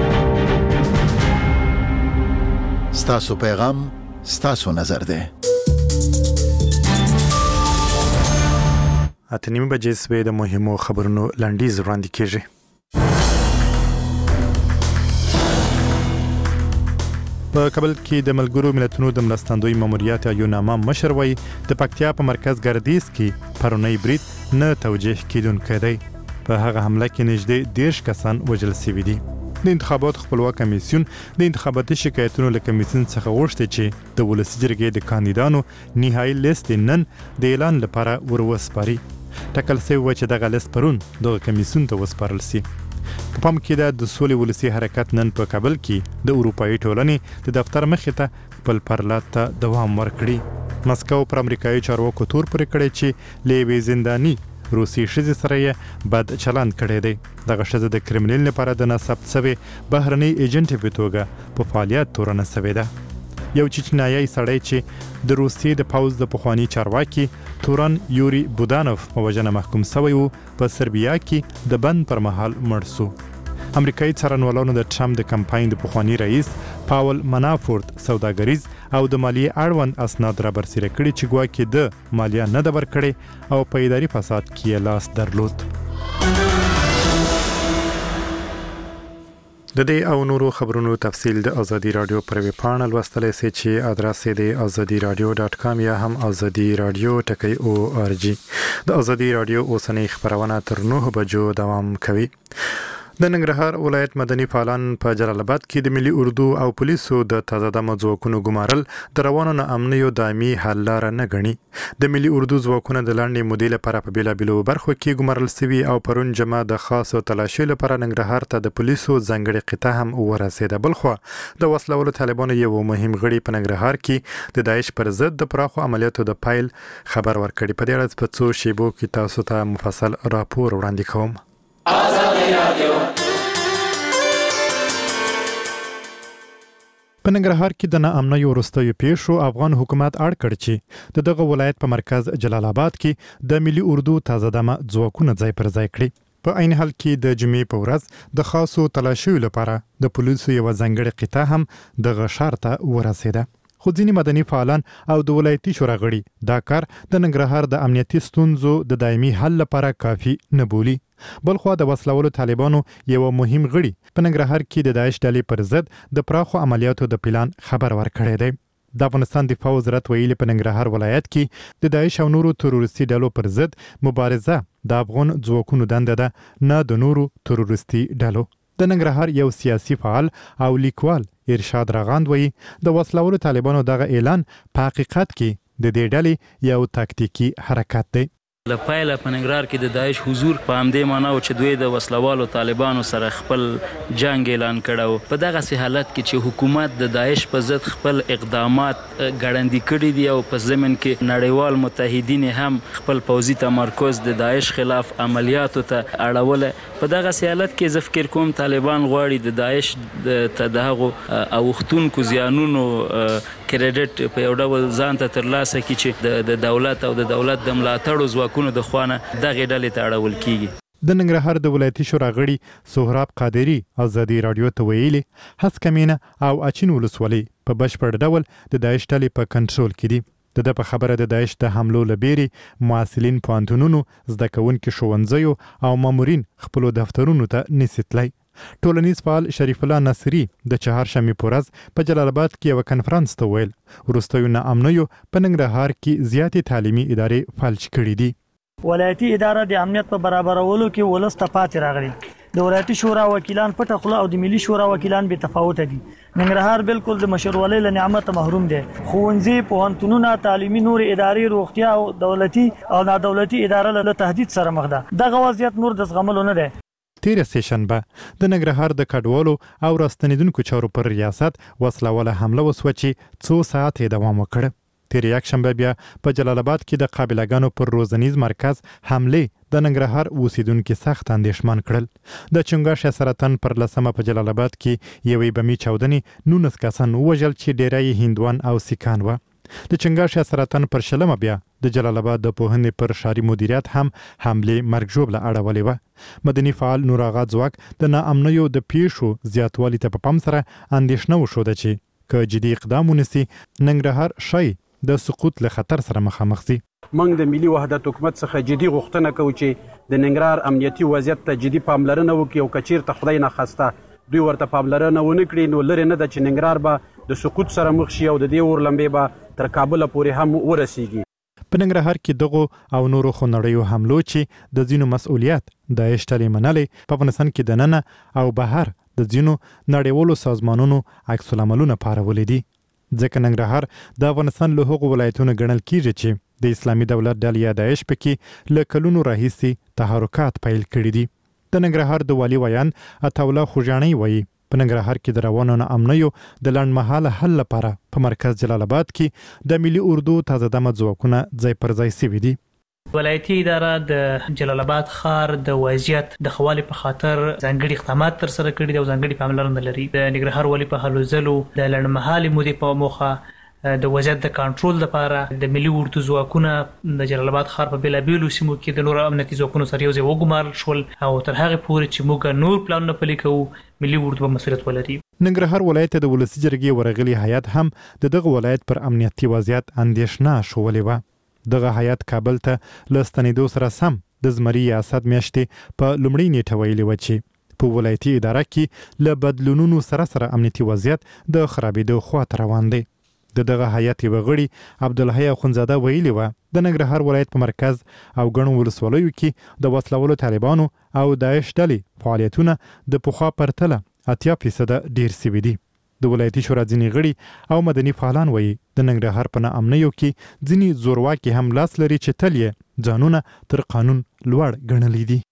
ستاسو پیغام ستاسو نظر ده. اته نیمه بجې سوې د مهمو خبرونو لنډیز وړاندې کیږي. په کابل کې د ملګرو ملتونو د مرستندوی ماموریت یوناما مشر وایي د پکتیا په مرکز ګردیز کې پرونی برید نه توجیه کیدونکی دی. په هغه حمله کې نږدې دیرش کسان وژل شوي دي. د انتخاباتو خپلواک کمیسیون د انتخاباتي شکایتونو له کمیسیون څخه غوښتي چې د ولسي جرګې د کاندیدانو نهایي لیست نن د اعلان لپاره وروسپاري. ټاکل شوی و چې دغه لیست پرون دغه کمیسیون ته وسپارل شي. په پام کې ده د سولې ولسي حرکت نن په کابل کې د اروپایي ټولنې د دفتر مخې ته خپل پرلات ته دوام ورکړي. مسکو پر امریکایي چارواکو تور پرې کړی چې له یوې زنداني روسي ښځې سره یې بد چلند کړی دی. دغه ښځه د کرملین لپاره د ناثبت شوې بهرنۍ ایجنټې په توګه په فعالیت تورنه شوې ده. یو چچنایي سړی چې د روسیې د پوځ د پخواني چارواکي تورن یوري بودانوف په وژنه محکوم شوی و په سربیا کې د بند پر مهال مړ شو. امریکایي څارنوالانو د ټرمپ د کمپاین د پخواني رئیس پاول منافورت سوداګریز او د مالیې اړوند اسناد را برسېره کړي چې ګواکې د مالیه نه ده ورکړې او په اداري فساد کې یې لاس درلود. د دې او نورو خبرونو تفصیل د ازادي رادیو پر ویب پاڼه لوستلی سئ چې ادرس یې د ازادي رادیو ډاټ کام یا هم ازادي رادیو ټکی او آر جی. د ازادي رادیو اوسنۍ خبرونه تر نهه بجو دوام کوي. د ننګرهار ولایت مدني فعالان په جلال آباد کې د ملي اردو او پولیسو د تازه دمه ځواکونو ګمارل د روانو ناامنیو دایمي حل لاره نه ګڼي. د ملي اردو ځواکونه د لنډې مودې لپاره په بېلابېلو برخو کې ګمارل شوي او پرون جمعه د خاصو تلاشۍ لپاره ننګرهار ته د پولیسو ځانګړې قطعه هم ورسېده. بلخوا د وسلهوالو طالبانو یو مهم غړي په ننګرهار کې د داعش پر ضد د پراخو عملیاتو د پیل خبر ورکړي. په دې اړه په څو شیبو کې تاسو ته مفصل راپور وړاندې کوم. په ننګرهار کې د ناامنیو وروستیو پیښو افغان حکومت اړ کړ چې د دغه ولایت په مرکز جلال آباد کې د ملي اردو تازه دمه ځواکونه ځای پر ځای کړي. په عین حال کې د جمعې په ورځ د خاصو تلاشیو لپاره د پولیسو یو ځانګړې قطعه هم دغه ښار ته ورسېده. خو ځینې مدني فعالان او د ولایتي شورا غړي دا کار د ننګرهار د امنیتي ستونزو د دایمي حل لپاره کافي نه بولي. بلخوا د وسلهوالو طالبانو یو مهم غړي په ننګرهار کې د داعش ډلې پر ضد د پراخو عملیاتو د پلان خبر ورکړی دی. د افغانستان دفاع وزارت ویلي په ننګرهار ولایت کې د داعش او نورو تروریستي ډلو پر ضد مبارزه د افغان ځواکونو دنده ده نه د نورو تروریستي ډلو. د ننګرهار یو سیاسي فعال او لیکوال ارشاد راغاند وایي د وسلهوالو طالبانو دغه اعلان په حقیقت کې د دې ډلې یو تاکتیکي حرکت دی. له پیله په ننګرهار کې د داعش حضور په همدې معنا و چې دوی د وسلوالو طالبانو سره خپل جنگ اعلان کړی و. په دغسې حالت کې چې حکومت د داعش په ضد خپل اقدامات ګړندي کړي دي او په ضمن کې نړیوال متحدین هم خپل پوځي تمرکز د داعش خلاف عملیاتو ته اړوله. په دغسې حالت کې زه فکر کوم طالبان غواړي د داعش ته د هغو اوښتونکو زیانونو کریډټ په یو ډول ځان ته ترلاسه کړي چې د دولت او د دولت د ملاتړو ځواکونو د خوانه دغه ډلې ته اړول کیږي. د ننګرهار د ولایتي شورا غړي سهراب قادری ازادي رادیو ته ویلي هسکمینه او اچین ولسوالۍ په بشپړ ډول د داعش ډلې په کنټرول کې دي. د ده په خبره د داعش د حملو لبیري محصلین پوهنتونونو زده کوونکي ښوونځیو او مامورین خپلو دفترونو ته نسي تللی. ټولنیز فعال شریف الله نصري د چهارشنبې په ورځ په جلال آباد کې یو کنفرانس ته ویل وروستیو ناامنیو په ننګرهار کې زیاتې تعلیمي ادارې فلج کړي دي. ولایتي اداره د امنیت په برابرولو کې ولس ته پاتې راغلي. د ولایتي شورا وکیلان پټه خوله او د ملي شورا وکیلان به تفاوت دي. ننګرهار بالکل د مشرولۍ له نعمت محروم دي. ښوونځي، پوهنتونونه، تعلیمي نور ادارې، روغتیا او دولتي او نادولتي ادارې له تهدید سره مخ ده. دغه وضعیت نور د زغملو نه دی. تیر سیشنبه د ننګرهار د کډوالو او راستنیدونکو چارو پر ریاست وسلواله حمله وسوه چې څو ساعت یې دوام وکړ. تیر یکشنبه بیا په جلال آباد کې د قابلګانو پر روزنیز مرکز حمله د ننګرهار اوسیدونکو سخت اندېښمن کړل. د چنګاښ سرطان پر لسمه په جلال آباد کې یوې بمي چاودنې نولس کسان وژل چې ډیری هندوان او سیکان و. د چنګاښ سرطان پر شلمه بیا د جلال آباد د پوهنې پر ښاري مدیریت هم حمله مرګ ژوبله اړولې و. مدني فعال نور آغا ځواک د ناامنیو د پیښو زیاتوالي ته په پام سره اندېښنه وښوده چې که جدي اقدام ونیسي ننګرهار شي د سقوط له خطر سره مخامخ شي. موږ د ملي وحدت حکومت څخه جدي غوښتنه کوو چې د ننګرهار امنیتي وضعیت ته جدي پاملرنه وکړي او که چیرته خدای ناخواسته دوی ورته پاملرنه ونه کړي نو لرې نه ده چې ننګرهار به د سقوط سره مخ شي او د دې اور لمبې به تر کابل پورې هم ورسیږي. په ننګرهار کې دغو او نورو خونړیو حملو چې د ځینو مسؤلیت د اشتلې منلې په افغانستان کې د ننه او بهر د ځینو نړیوالو سازمانونو عکس العملونه پارولې دي. ځکه ننګرهار د افغانستان له هغو ولایتونو ګڼل کیږي چې د اسلامي دولت ډلې یا داعش پکې له کلونو راهیسې تحرکات پیل کړي دي. د ننګرهار د والي ویان عطاالله خوږیاڼی وایي په ننګرهار کې د روانو ناامنیو د لنډمهاله حل لپاره په مرکز جلال آباد کې د ملي اردو تازه دمه ځواکونه ځای پر ځای سوي دي. ولایتي اداره د جلال آباد ښار د وضعیت د ښه والي په خاطر ځانګړي اقدامات ترسره کړي دي او ځانګړي پاملرنه لري. د ننګرهار والي په هلو ځلو د لنډمهالې مودې په موخه د وضعیت د کنټرول لپاره د ملي اردو ځواکونه د جلال آباد ښار په بیلابیلو سیمو کې د نورو امنیتي ځواکونو سره یو ځای وګمارل شول او تر هغې پورې چې موږ نور پلانونه پلي کوو ملي اردو به مسؤلیت ولري. ننګرهار ولایت د ولسي جرګې ورغلي هیات هم د دغه ولایت پر امنیتي وضعیت اندېښنه ښولې وه. دغه هیات کابل ته له ستنېدو سره سم د زمري یا اسد میاشتې په لومړۍ نیټه ویلې وه چې په ولایتي اداره کې له بدلونونو سره سره امنیتي وضعیت د خرابېدو خواته روان دی. د دغه هیات یوه غړي عبدالحی اخونزاده ویلي وه د ننګرهار ولایت په مرکز او ګڼو ولسوالیو کې د وسلوالو طالبانو او داعش ډلې فعالیتونه د پخوا پرتله اتیا فیصده ډیر سوي دي. د ولایتي شورا ځینې غړي او مدني فعالان وایي د ننګرهار په ناامنیو کې ځینې زورواکي هم لاس لري چې تل یې ځانونه تر قانون لوړ ګڼلي دي.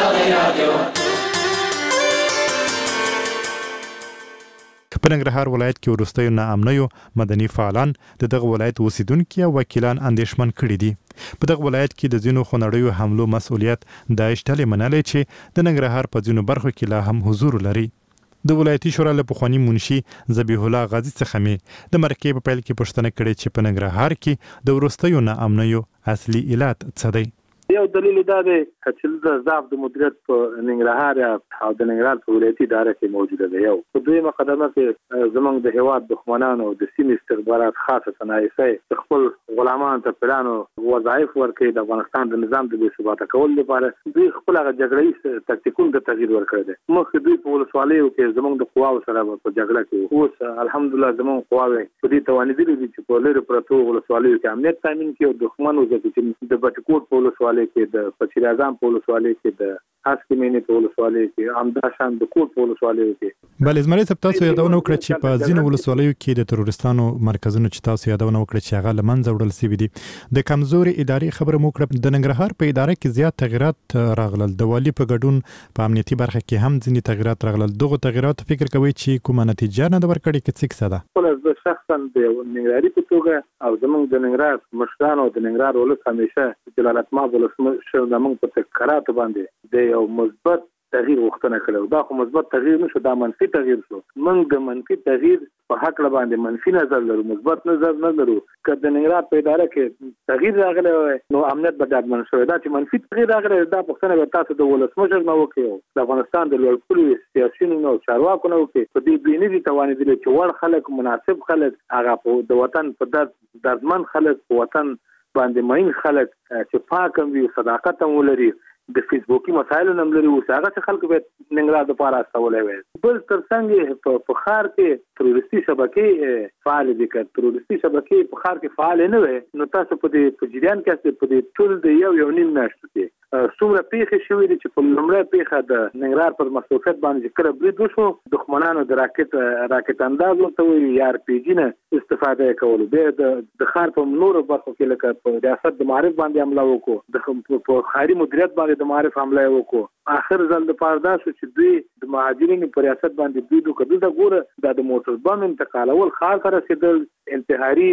په ننګرهار ولایت کې وروستیو ناامنیو مدني فعالان د دغه ولایت اوسیدونکي او وکیلان اندېښمن کړي دي. په دغه ولایت کې د ځینو خونړیو حملو مسؤلیت داعش ډلې منلی چې د ننګرهار په ځینو برخو کې لا هم حضور لري. د ولایتي شورا له پخواني منشي ذبیح الله غازي څخه مې د مرکې په پیل کې پوښتنه کړې چې په ننګرهار کې د وروستیو ناامنیو اصلي علت څه دی. یو دلیل دا دی چې د ضعف د مدیریت په ننګرهار او د ننګرهار په ولایتي اداره کې موجوده دی. یو په دویمه قدمه کې زموږ د هیواد دښمنانو د سیمې استخبارات خاصه نایسه خپل غلامان ته پلان او وظایف ورکړي د افغانستان د نظام د بې ثباته کول لپاره دوی خپل هغه جګړې تکتیکون د تغییر ورکړي دي. مخکې دوی په ولسوالیو کې زموږ د قواو سره په جګړه کې اوس الحمدلله زموږ قواوې په دې توانېدلي دي چې په لرې پرتو ولسوالیو کې امنیت تامین کړي او دښمن وځي چې د بټکوټ په ولسوالۍ کې د پچیر اعظم په ولسوالۍ کې د هسکمینې په ولسوالۍ کې همداشان د کوټ په ولسوالۍ کې بل زمري سپ تاسو یادونه وکړه چې په ځینو ولسوالیو کې د تروریستانو مرکزونو چې تاسو یادونه وکړه چې هغه لمنځه وړل سوي دي. د کمزوري ادارې خبره مو کړه. د ننګرهار په اداره کې زیات تغیرات راغلل. د والي په ګډون په امنیتي برخه کې هم ځینې تغیرات راغلل. دغه تغیرات فکر کوي چې کومه نتیجه نه ورکړي کې څه کیسه ده؟ خپل شخصا د ننګرهاري په توګه او زموږ د ننګرهار مشرانو د ننګرهار ولس همیشه جلالت ماب ولسمشر زموږ په تکرارات باندې د یو مثبت تغییر وختونه کړو. دا خو مثبت تغییر نشو، دا منفي تغییر شو. موږ د منفي تغییر په حق باندې منفي نظر لرو، مثبت نظر نه لرو. که د ننګرهار په اداره کې تغییر راغلی نو امنیت به ډاډمن شوی. دا چې منفي تغییر راغلی دا پوښتنه به تاسو د ولسمشر نه وکړئ، د افغانستان د لوړ پوړو سیاسیونو او چارواکو نه وکړئ. په دې دوی نه دي توانېدلي چې وړ خلک، مناسب خلک، هغه د وطن په درد دردمن خلک، په وطن باندې مین خلک چې پاک هم وي، صداقت هم ولري، د فیسبوکي مسایلو نم لري، اوس هغه څه خلکو به ننګرهار دپاره استولی وی. بل تر څنګ په ښار کې تروریستي شبکې فعال دي. که تروریستي شبکې په ښار کې فعال نه وي نو تاسو په دې په جریان کې په دې ټول د یو یو نیم میاشتو کې څومره پیښې شوې دي چې په لومړی پیښه د ننګرهار پر مسؤلیت باندې کله برید وشو دښمنانو د راکټ راکټ انداز ورته وایي یا ار پی جي نه استفاده کولو بیا د ښار په نورو برخو کې لکه په ریاست د معارف باندې حمله وکړو په ښاري مدیریت باندې د معارف حمله وکړو آخر ځل د پاره دا شو چې دوی د مهاجرینو په ریاست باندې برید وکړ د ګوره د موټر بم انتقالول ښار ته رسېدل انتحاري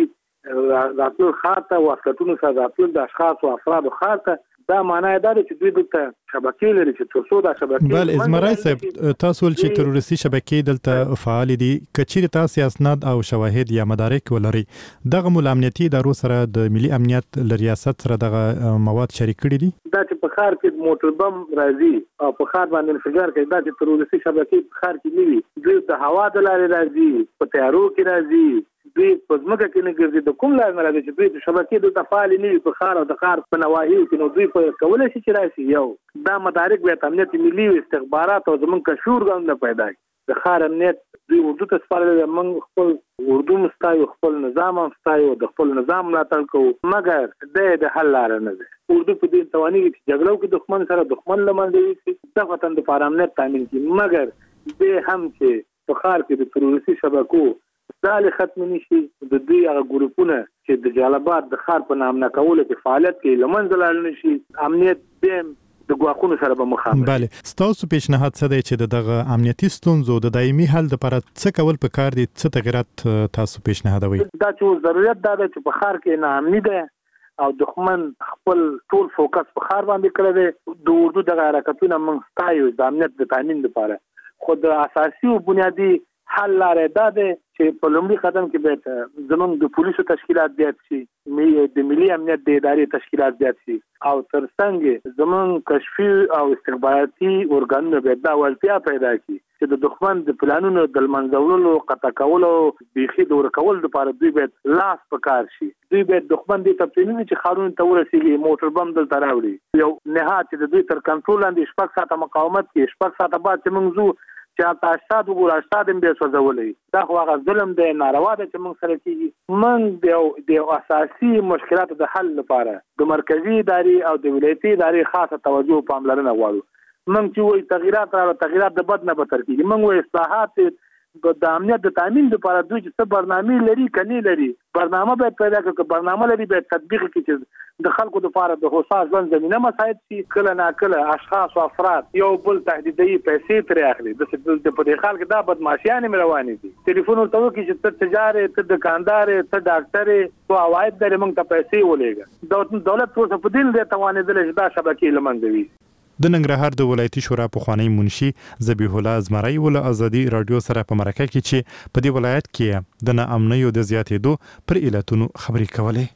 راتلل ښار ته واسکټونو سره راتلل د اشخاصو افرادو ښار ته دا معنی دا چې دوی دلته شبکې لري چې ترڅو دا شبکې بل ازمرای صاحب تاسو چې تروریستي شبکې دلته فعال دي کچیر تاسو اسناد او شواهد یا مدارک ولري دغه مول امنیتي ادارو سره د ملي امنیت لریاست سره دغه مواد شریک کړي دي دا چې په ښار کې موټر بم راځي او په ښار باندې انفجار کوي دا چې تروریستي شبکې په ښار کې نیوي دوی د هوا د لارې راځي په تیارو کې راځي دوی په ځمکه کې نه ګرځي د کوم لار نه راځي چې دوی د شبکې د تفاعل نه وي په ښار او د ښار په نواحیو کې نو دوی په کولای شي چې راشي یو دا مدارک بیا امنیت ملي استخبارات او زمونږ کشور غوښنه پیدا کی د ښار امنیت دوی اردو ته سپارل موږ خپل اردو مستایو خپل نظام مستایو د خپل نظام ملاتړ کوو مګر د حل لار نه ده اردو په دې تواني چې جګړو کې دښمن سره دښمن لمنځه وي د وطن د امنیت تامین کی مګر به هم چې په ښار کې د تروریستي شبکو ځاله ختم نشي د دوی هغه ګروپونه چې د جلالاباد د ښار په نام نه کول کې فعالیت کوي لمنځه لاړ نشي امنیت دیم د ګواښونو سره به مخامخ بله ستاسو پیشنهاد څه دی چې دغه امنیتي ستونزو د دایمي حل لپاره څه کول پکار دي څه تغیرات تاسو پیشنهادوي دا چې ضرورت دا دی چې په ښار کې ناامني ده او دښمن خپل ټول فوکس په ښار باندې کړی دی د اردو دغه حرکتونه موږ ستایو د امنیت د تامین لپاره خو د اساسي او بنیادي حل لارې دا دی چې په لومړي قدم کې به زموږ د پولیسو تشکیلات زیات شي د ملي امنیت د ادارې تشکیلات زیات شي او ترڅنګ زموږ کشفي او استخباراتي ارګانونه به دا وړتیا پیدا کړي چې د دښمن د پلانونو د منځولو قطع کولو بيخي دور کول لپاره دوی به لاس پکار شي دوی به دښمن د تپلینو چې خارون ته ورسیږي موټر بم دلته راوړي یو نهایت چې دوی تر کنټرول لاندې شپږ ساعته مقاومت کوي شپږ ساعته بعد چې موږ زو چې تاسو د ګور استاد به سوځولې دا خو هغه ظلم دی ناروا ده چې موږ سره کیږي موږ د اساسي مشکلاتو د حل لپاره د مرکزی ادارې او د ولایتي ادارې خاصه توجه او پاملرنه غواړو موږ چې وایي تغیرات را تغیرات د بد نه به تر کیږي موږ وایي اصلاحات د امنیت د تامین لپاره دوی چې څه برنامه لري کني لري برنامه به پیدا کړي برنامه لري به تطبیق کړي چې د خلکو لپاره د حساس ژوند زمينه مساعد شي کله نه کله اشخاص او افراد یو بل تهدیدي پیسې ترې اخلي د په دې حال کې دا بدمعشيان روانې دي ټلیفون ورته وکړي چې ته تجارت ته دکاندار ته ډاکټر تو عواید درې موږ ته پیسې ولېږه دولت څه په دین دې توانېدل چې دا شبکې لمنځوي د ننګرهار د ولایتي شورا پخوانی منشي ذبیح الله ازمرای ول ازادي رادیو سره په مرکه کې چې په دې ولایت کې د ناامنیو د زیاتېدو پر علتونو خبرې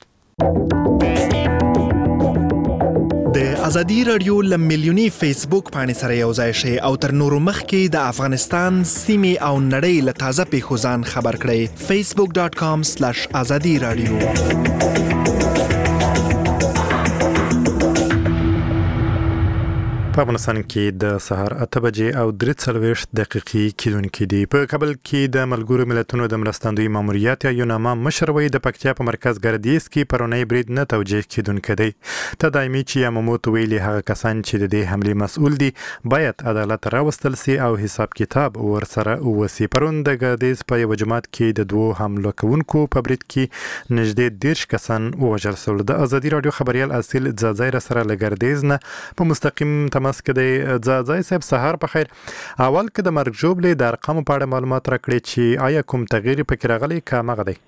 کولې د ازادي رادیو ل ملیونی فیسبوک باندې سره یو ځای شي او تر نورو مخکې د افغانستان سیمه او نړۍ له تازه پیښو ځان خبر کړئ facebook dot com slash azadi radio په افغانستان کې د سهار اته بجې او درې څلوېښت دقیقې کېدونکې دي په کابل کې د ملګرو ملتونو د مرستندوی ماموریت یا یوناما مشر وایي د پکتیا په مرکز ګردیز کې پرونی برید نه توجیه کېدونکی دی تدایمي چې یاماموتو ویلي هغه کسان چې د دې حملې مسؤل دي باید عدالت راوستل سي او حساب کتاب ورسره وسی پرون د ګردیز په یو جماعت کې د دوو حمله کوونکو په برید کې نږدې دیرش کسان ووژل شول د ازادي رادیو خبريال اصیل ځاځای سره له ګردیز نه په مستقیم تماس کې دی ځاځای صاحب سهار په خیر اول کې د مرګ جوړې د ارقام په اړه معلومات راکړي چې آیا کوم تغییر پکې راغلی کا مغه دی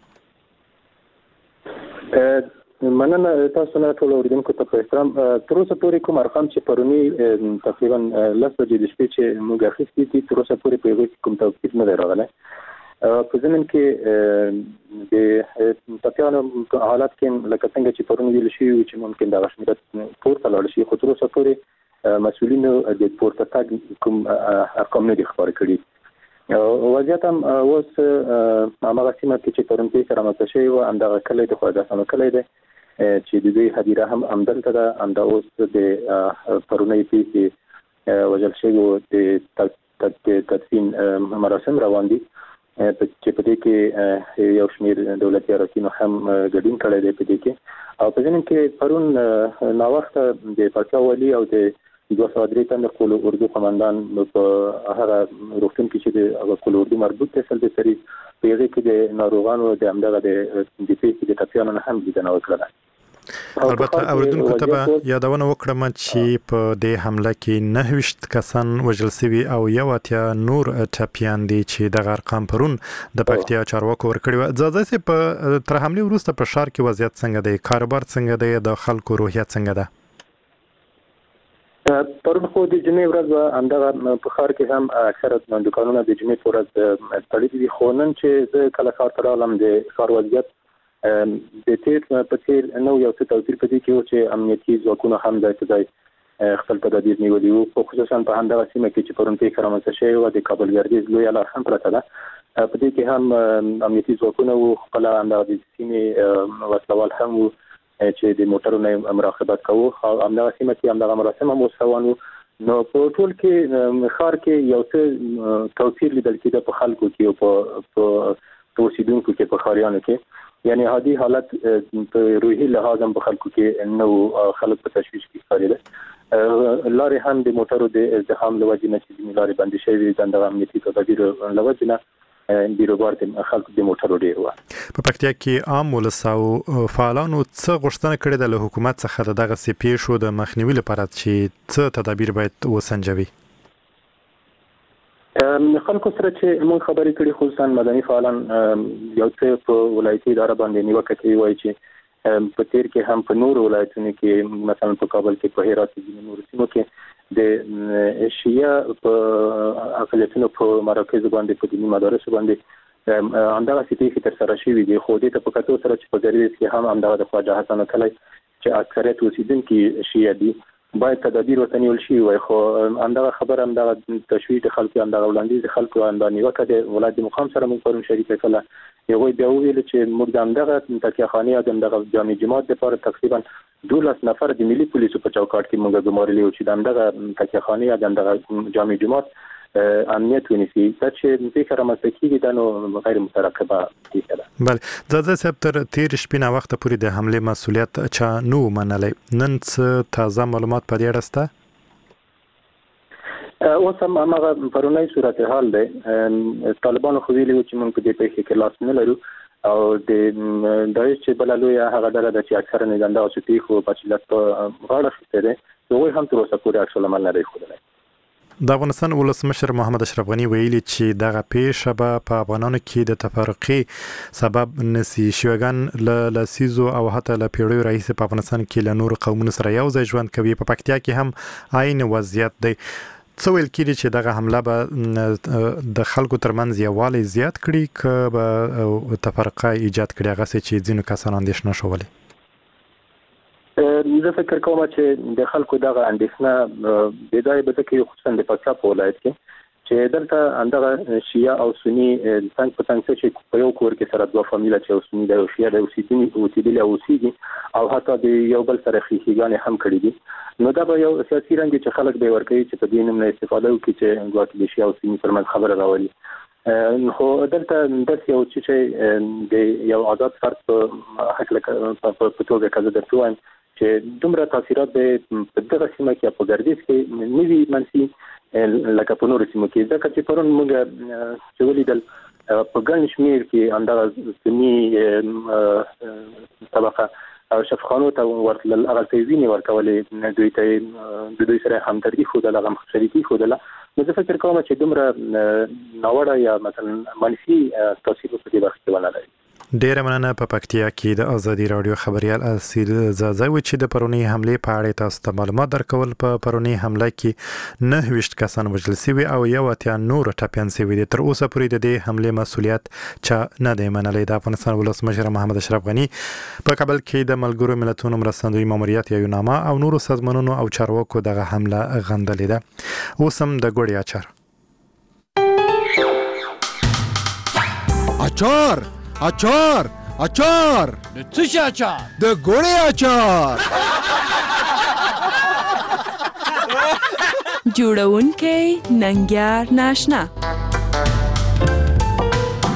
مننه تاسو نه ټول اوریدونکو ته په احترام تر اوسه پورې کوم ارقام چې پرونی تقریبا لس بجې د شپې چې موږ اخیستي دي تر اوسه پورې په هغه کوم توقیف نه راغلی په ځمن کې د تطیانو حالات کې لکه څنګه چې پرونی ویل شي چې ممکن د غشمیت پورته لاړ شي خو تر اوسه پورې مسؤلینو د پورته تاګ کوم ارقام نه دي خبرې کړي وضعیت هم اوس هغه سیمه کې چې پرون کې سره مته شوی و همدغه کلی د خو د سمو کلی دی چې د دوی هدیره هم همدلته ده همدا اوس د پرونی کې وژل شوی د تدفین مراسم روان دي چې په دې کې یو شمېر دولتي اراکینو هم ګډون کړی دی په دې کې او په ځینې کې پرون ناوخته د پاچا والي او د دوه سوه درې تنه قول اردو قماندان په هغه روغتون کې چې د قول اردو مربوط دی سلبي سری په هغه کې د ناروغانو د همدغه د د پیسې د ټپیانو نه هم لیدنه وکړه. البته اوریدونکو ته به یادونه وکړم چې په دې حمله کې نهه ویشت کسان وژل شوي او یو اتیا نور ټپیان دي چې د ارقام پرون د پکتیا چارواکو ورکړي و. ځاځي په تر حمله وروسته په ښار کې وضعیت څنګه دی؟ کاروبار څنګه دی؟ د خلکو روحیت څنګه ده؟ پرون خو د جمعې ورځ همدغه په ښار کې هم اکثره دکانونه د جمعې په ورځ تړلي دي، خو نن چې زه کله ښار ته راغلم د ښار وضعیت د تیر په څیر نو یو څه توپیر په دې کې و چې امنیتي ځواکونه هم ځای په ځای خپل تدابیر نیولي وو، خو خصوصا په همدغه سیمه کې چې پرون پیښه رامنځته شوې وه د کابل ګردیز لویه لار هم پرته ده، په دې کې هم امنیتي ځواکونه وو، خپله همدغه د سیمې وسلوال هم وو چې د موټرو نه مراقبت کوو او همدغه سیمه کې همدغه مراسم هم اوس روان وو. نو په ټول کې ښار کې یو څه توپیر لیدل کېده په خلکو کې او په اوسیدونکو کې په ښاریانو کې، یعنی عادي حالت په روحي لحاظ هم په خلکو کې نو خلک په تشویش کې ښکارېده. لارې هم د موټرو د ازدحام له وجې نه چې ځینې لارې بندې شوې وې د همدغه امنیتي تدابیرو له وجې نه بیروبار د خلکو د موټرو ډېر وه. په پکتیا کې عام ولس او فعالانو څه غوښتنه کړې ده له حکومت څخه د دغسې پیښو د مخنیوي لپاره چې څه تدابیر باید وسنجوي؟ خلکو سره چې موږ خبرې کړې خصوصا مدني فعالان یو څه په ولایتي اداره باندې نیوکه کوي، وایي چې په تیر کې هم په نورو ولایتونو کې مثلا په کابل کې په هرات کې ځینې نورو سیمو کې د شیعه په اقلیتونو په مراکزو باندې په دیني مدارسو باندې همدغه پیښې ترسره شوي دي، خو دې ته په کتو سره چې په ګردیز کې هم همدغه د خواجه حسن کلی چې اکثریت اوسیدونکي شیعه دي باید تدابیر ورته نیول شوي وای، خو همدغه خبره همدغه تشویش د خلکو همدغه وړاندیز د خلکو همدغه نیوکه د ولایت د مقام سره موږ پرون شریکه کړله. هغوی بیا وویل چې موږ د همدغه تکیهخانې او د همدغه جامع جماعت دپاره تقریبا دولس نفر د ملي پولیسو په چوکاټ کې موږ ګمارلي وو چې د همدغه تکیهخانې او د همدغه جامع جماعت امنیت ونیسي. دا چې پیښه رامنځته کېږي دا نو غیر مترقبه پیښه ده. بله ځاځی صاحب، تر تېرې شپې ناوخته پورې د حملې مسؤلیت چا نه و منلی، نن څه تازه معلومات په دې اړه شته؟ اوس هم هماغه پرونی صورتحال دی. طالبانو خو ویلي وو چې موږ په دې پیښې کې لاس نه لرو او د داعش چې بله لویه هغه ډله ده چې اکثره نه د همدغسې پیښو مسؤلیت په غاړه اخیستی دی، هغوی هم تر اوسه پورې عکس العمل نه دی ښودلی. د افغانستان ولسمشر محمد اشرف غني ویلي چې دغه پیښه به په افغانانو کې د تفرقې سبب نسی. شیوګان له لسیزو او حتی له پیړیو راهیسې په افغانستان کې له نورو قومونو سره یو ځای ژوند کوي. په پکتیا کې هم عین وضعیت دی. څه ویل کېږي چې دغه حمله به د خلکو ترمنځ یووالی زیات کړي که به تفرقه ایجاد کړي، هغسې چې ځینو کسانو اندېښنه شولې؟ زه فکر کوم چې د خلکو دغه اندېښنه بدای به کې خصوصا د پکتیا په ولایت کې چې دلته همدغه شیعه او سني څنګ په څنګ چې په یو کور کې سره دوه فامیله چې سني دی او شیعه دی اوسېدلي او اوسېږي او حتی د یو بل سره ښیښېګانې هم کړي دي، نو دا به یو سیاسي رنګ چې خلک به یې ورکوي چې په دې نوم نه استفاده وکړي چې ګواکې د شیعه او سني ترمنځ خبره راولي. خو دلته داسې یو څه چې د یو آزاد فرد په هکله په توګه که زه درته ووایم چې دومره تاثیرات به په دغه سیمه کې په ګردیز کې نه وي منفي لکه په نورو سیمو کې، ځکه چې پرون موږ چې ولیدل په ګڼ شمېر کې همدغه سني طبقه شفخانو ته ورتلل، هغلته یې وینې ورکولې، دوی ته د دوی سره همدردي ښودله، غمخشریکي ښودله. نو زه فکر کوم چې دومره ناوړه یا مثلا منفي تاثیر په دې وخت کې ونه لري. ډیره مننه. په پکتیا کې د ازادي راډیو خبريال اصیل ځاځی و چې د پرونی حمله په اړه تاسو ته معلومات درکول. په پرونی حمله کې نه ویشت کسان وژل شوي او یو اتیا نور ټپیان شوي دي. تر اوسه پورې د دې حمله مسؤلیت چا نه دی منلی. د افغانستان ولسمشر محمد اشرف غني په کابل کې د ملګرو ملتونو مرستندوی ماموریت یا یوناما او نورو سازمانونو او چارواکو دغه حمله غندلې ده. اوس هم د ګوړې اچار اچار اچار اچار د څه شي اچار؟ د ګوړې اچار. جوړونکی ننګیار ناشنا.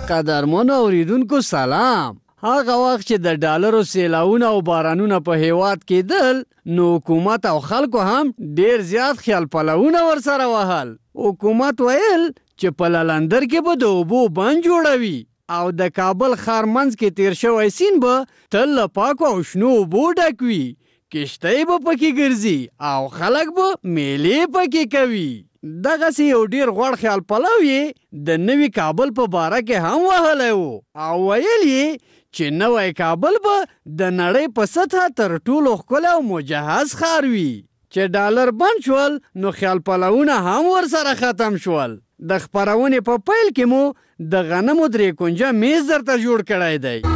قدرمن اوریدونکو سلام. هغه وخت چې د ډالرو سیلاونه او بارانونه په هیواد کېدل نو حکومت او خلکو هم ډیر زیات خیال پلوونه ورسره وهل. حکومت ویل چې په لندر کې به د اوبو بند جوړوي او د کابل ښار منځ کې تیر شوی سیند به تل له پاکو او شنو اوبو ډک وي. کشتۍ به پکې ګرځي او خلک به میلې پکې کوي. دغسې یو ډیر غوړ خیال پلو یې د نوي کابل په باره کې هم وهلی و او ویل یې چې نوی کابل به د نړۍ په سطحه تر ټولو ښکلی او مجهز ښار وي. چې ډالر بند شول نو خیال پلوونه هم ورسره ختم شول. د خپرونې په پیل کې مو د غنمو درې کونجه میز درته جوړ کړی دی.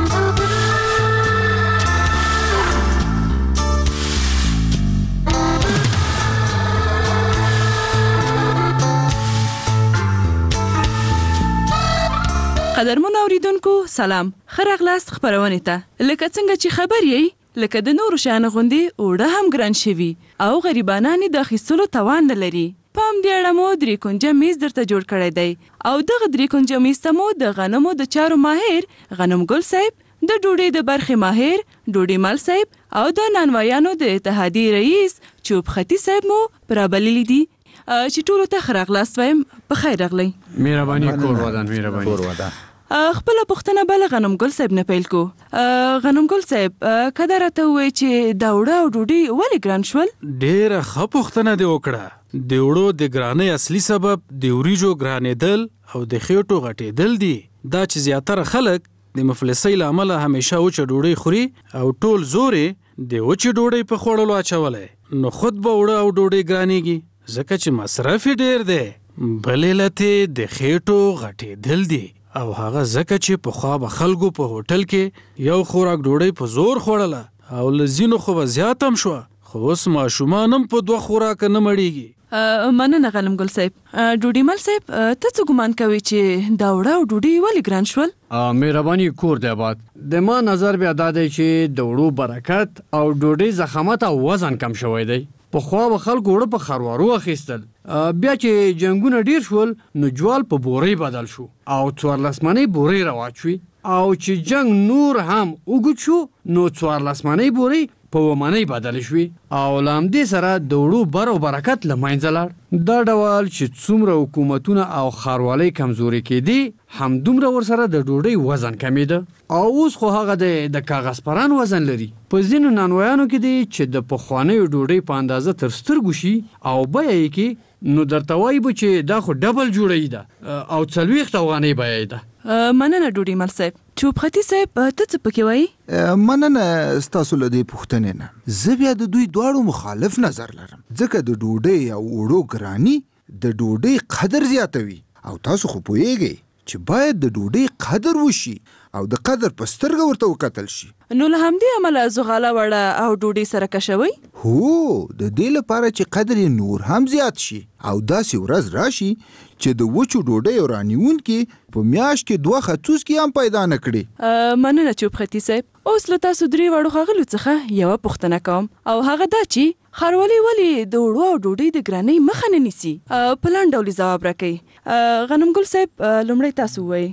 قدرمن اوریدونکو سلام. ښه راغلاست خپرونې ته. لکه څنګه چې خبر یې لکه د نورو شیانو غوندې اوړه هم ګران شوي او غریبانان یې د اخیستلو توان نه لري. په همدې اړه مو درې کونجه میز درته جوړ کړی دی او دغه درې کونجه میز ته مو د غنمو د چارو ماهر غنم ګل صاحب، د ډوډۍ د برخې ماهر ډوډۍ مل صاحب او د نانوایانو د اتحادیې رئیس چوب خطي صاحب مو رابللي دي چې ټولو ته ښه راغلاست وایم. په خیر راغلی. مهرباني کور ودان. مهرباني کور ودان. خپله پوښتنه به له غنم ګل صاحب نه پیل کو. غنم ګل صاحب که دا راته ووایي چې دا اوړه او ډوډۍ ولې ګران شول؟ ډېره ښه پوښتنه دې وکړه. د اوړو د ګرانۍ اصلي سبب د وریجو ګرانېدل او د خېټو غټېدل دي. دا چې زیاتره خلک د مفلسۍ له امله همیشه وچه ډوډۍ خوري او ټول زور یې د وچې ډوډۍ په خوړلو اچولی، نو خود به اوړه او ډوډۍ ګرانېږي ځکه چې مصرف یې ډېر دی. بل علت یې د خېټو غټېدل دي او هغه ځکه چې پخوا به خلکو په هوټل کې یو خوراک ډوډۍ په زور خوړله او له ځینو خو به زیات هم شوه، خو اوس ماشومان هم په دوه خوراکه نه مړېږي. مننه غنم ګل صاحب. ډوډۍ مل صاحب ته څه ګمان کوي چې دا اوړه او ډوډۍ ولې ګران شول؟ مهرباني کور دی آباد. د ما نظر بیا دا دی چې د اوړو برکت او ډوډۍ ضخامت او وزن کم شوی دی. پخوا به خلکو اوړه په خروارو اخیستل، بیا چې جنګونه ډیر شول نو جوال په بورۍ بدل شو او څوارلس منۍ بورۍ رواج شوې او چې جنګ نور هم اوږد شو نو څوارلس منۍ بورۍ په اووه منۍ بدلې شوې او له همدې سره د اوړو بر او برکت له منځه لاړ. دا ډول چې څومره حکومتونه او ښاروالۍ کمزورې کېدې همدومره ورسره د ډوډۍ وزن کمېده او اوس خو هغه د کاغذ پران وزن لري. په ځینو نانوایانو کې دی چې د پخوانیو ډوډۍ په اندازه تر سترګو شي او بیه یې کې نو درته وایي به چې دا خو ډبل جوړی ده او څلوېښت افغانۍ بیه یې ده. مننه ډوډۍ مل صاحب. چوب خطي صاحب ته څه پکې وایي؟ مننه ستاسو له دې پوښتنې نه. زه بیا د دوی دواړو مخالف نظر لرم ځکه د ډوډۍ او اوړو ګراني د ډوډۍ قدر زیاتوي او تاسو خو پوهیږئ چې باید د ډوډۍ قدر وشي او د قدر په سترګه ورته وکتل شي. نو له همدې امله زغاله وړه او ډوډۍ سره کشوي؟ هو د دې لپاره چې قدر یې نور هم زیات شي او داسې ورځ راشي چې د وچو ډوډۍ او رانیونکي په میاشت کې دوه خصوص کې هم پیدا نه کړي. مننه چوب خطي صاحب. اوس له تاسو درې واړو ښاغلو څخه یوه پوښتنه کوم او هغه دا چې ښاروالۍ ولې د اوړو او ډوډۍ د ګرانۍ مخه نه نیسي؟ په لنډ ډول ځواب راکوئ. غنم ګل صاحب لومړی تاسو ووایئ.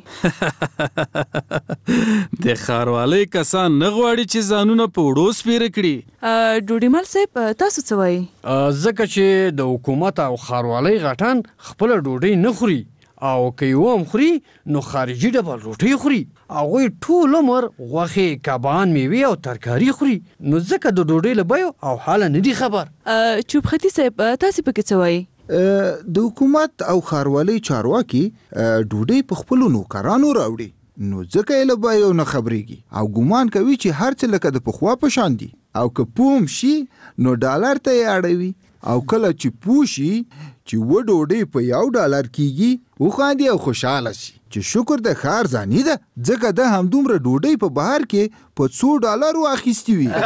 د ښاروالۍ کسان نه غواړي چې ځانونه په اوړو سپېره کړي. ډوډۍ مل صاحب تاسو څه وایئ؟ ځکه چې د حکومت او ښاروالۍ غټان خپله ډوډۍ نه خوري او که یې هم خوري نو خارجي ډبل روټۍ خوري. هغوی ټول عمر غوښې، کبان، میوې او ترکاري خوري نو ځکه د ډوډۍ له بیو او حاله نه دي خبر. چوب خطي صاحب تاسې پکې څه وایئ؟ د حکومت او ښاروالۍ چارواکي ډوډۍ په خپلو نوکرانو راوړي نو ځکه یې له بیو نه خبرېږي او ګمان کوي چې هر څه لکه د پخوا په شان دي او که پوه هم شي نو ډالر ته یې اړوي او کله چې پوه شي چې و ډوډۍ په یو ډالر کېږي وخاندي او خوشحاله شي چې شکر د ښار ځاني ده ځکه ده همدومره ډوډۍ په بهر کې په څو ډالرو اخیستې وي.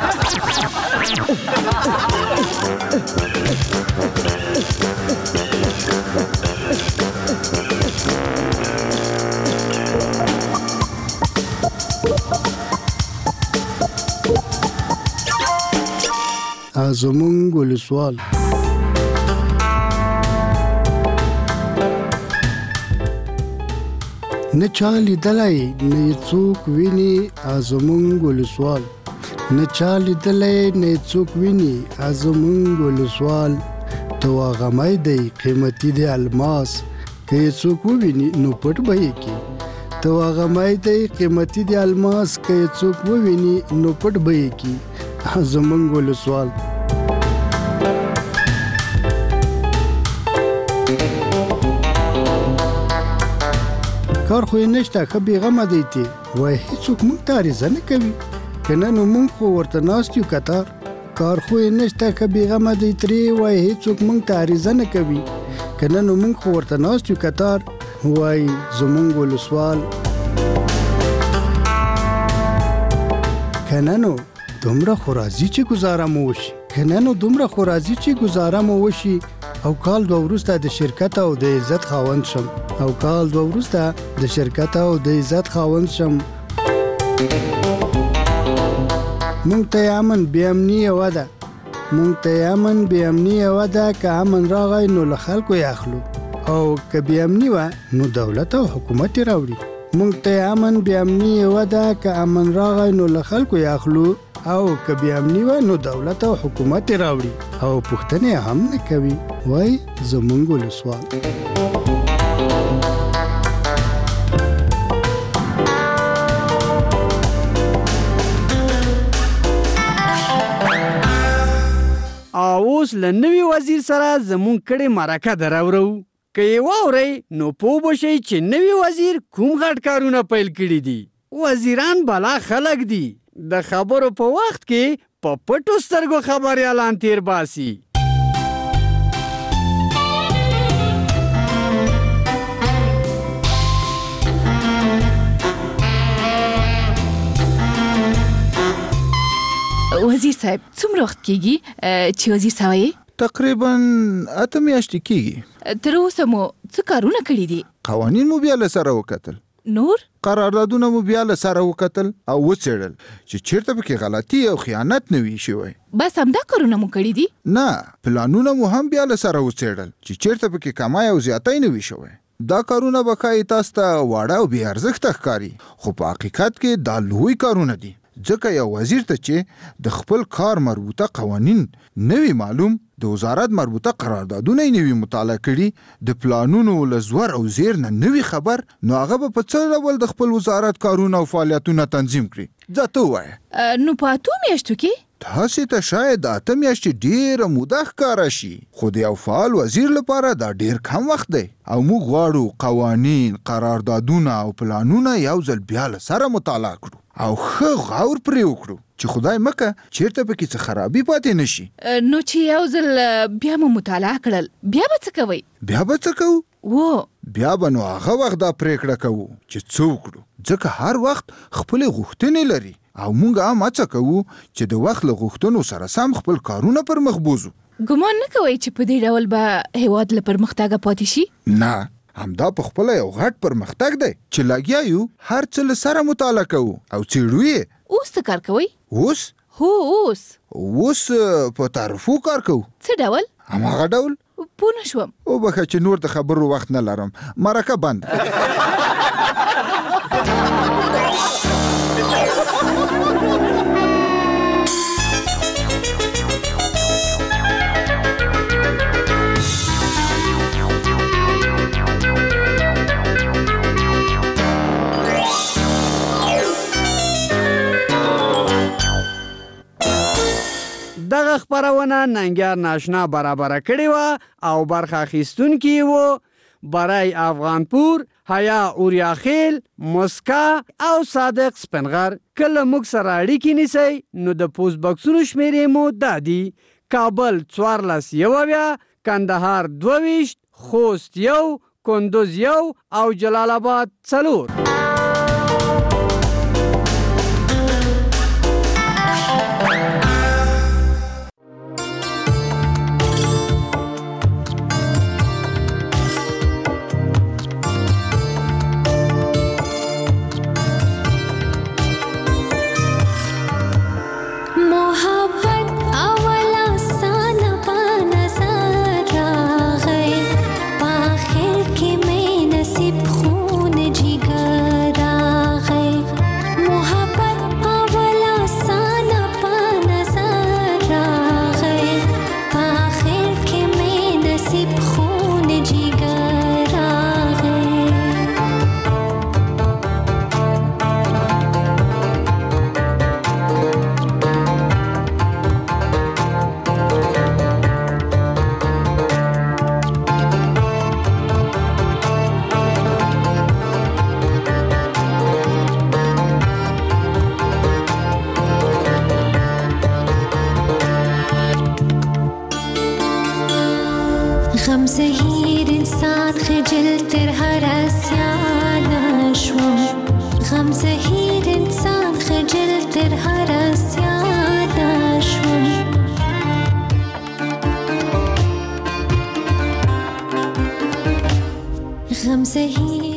زمونږ ولسوال نه چا لیدلی نه څوک ویني زمونږ ولسوال نه چا لیدلی نه څوک ویني زمونږ ولسوال ته واغمی دی قیمتي دی الماس که یې څوک وویني نو پټ به یې کي ته واغمی دی قیمتي دی الماس که یې څوک وویني نو پټ به یې کي زمونږ ولسوال کار خو یې نشته ښه بېغمه دی تی وایي هېڅوک موږ ته عریضه نه کوي که نه نو موږ خو ورته ناست یو کتار کار خو یې نشته ښه بېغمه دی ترې وایي هېڅوک موږ ته عریضه نه کوي که نه نو موږ خو ورته ناست یو کتار وایي زموږ ولسوال که نه نو دومره خو راځي چې ګزاره مو وشي که نه نو دومره خو راځي چې ګزاره مو وشي او کال دوه وروسته د شرکت او د عزت خاوند شم او کال دوه وروسته د شرکت او د عزت خاوند شم مونږ ته امن بې امني یوه ده مونږ ته امن بې امني یوه ده که امن راغی نو له خلکو یې اخلو او که بې امني وه نو دولت او حکومت یې راوړي مونږ ته امن بې امني یوه ده که امن راغی نو له خلکو یې اخلو او که بې امني وه نو دولت او حکومت یې راوړي او پوښتنې هم نه کوي وای زمونږ ولسوال او اوس له نوي وزیر سره زمونږ کړې مرکه دراورو که یې واورئ نو پوه به شئ چې نوي وزیر کوم غټ کارونه پیل کړي دي وزیران بلا خلک دي د خبرو په وخت کې په پټو سترګو خبریالان تیر باسي وزیر صاحب څومره وخت کېږي چې وزیر سوی تقریبا اته میاشتې کېږي تر اوسه مو څه کارونه کړي دي قوانین مو بیا له سره وکتل نور قراردادونه مو بیا له سره وکتل او وڅېړل چې چیرته پکې غلطي او خیانت نه وي شوی بس همدا کارونه مو کړي دي نه پلانونه مو هم بیا له سره وڅېړل چې چیرته پکې کمای او زیاتی نه وي شوی دا کارونه به ښایي تاسو ته واړه او بې ارزښته ښکاري خو په حقیقت کې دا لوی کارونه دي ځکه یو وزیر ته چې د خپل کار مربوطه قوانین نه وي معلوم د وزارت مربوطه قراردادونه یې نه وي مطالعه کړي د پلانونو له زور او زیر نه نه وي خبر نو هغه به په څه ډول د خپل وزارت کارونه او فعالیتونه تنظیم کړي ځه ته ووایه نو په اتو میاشتو کې تاسې ته شاید اته میاشتې ډېره موده ښکاره شي خو د یو فعال وزیر لپاره دا ډېر کم وخت دی او موږ غواړو قوانین قراردادونه او پلانونه یو ځل بیا له سره مطالعه کړو او ښه غور پرې وکړو چې خدای مکه چیرته پکې څه خرابي پاتې نشي نو چې یو ځل بیا مو مطالعه کړل بیا به څه کوئ بیا به څه کوو و بیا به نو هغه وخت دا پریکړه کوو چې څه وکړو ځکه هر وخت خپلې غوښتنې لري او موږ هم هڅه کوو چې د وخت له غوښتنو سره سم خپل کارونه پر مخ بوځو ګمان نه کوئ چې په دې ډول به هیواد له پرمختګه پاتې شي نه همدا په خپله یو غټ پرمختګ دی چې لګیا یو هر څه له سره مطالعه کوو او څېړو یې اوس څه کار کوئ اوس هو اوس اوس په تعرفو کار کوو څه ډول هماغه ډول پوه نه شوم وبخښه چې نور د خبرو وخت نه لرم مرکه بند دغه خبرونه ننګیار ناشنا برابر کړې و او برخه اخیستونکي وو برای افغانپور حیا اوریاخیل مسکا او صادق سپنغر کله موږ سره اړیکې نیسئ نو د پوسټ بکسونو شمیرې مو دا دي کابل څوارلس یوویا کندهار دوه ویشت خوست یو کندوز یو او جلال آباد څلور Jigar زهیر انسان خجل تر هر اسیاده شوم غم زهیر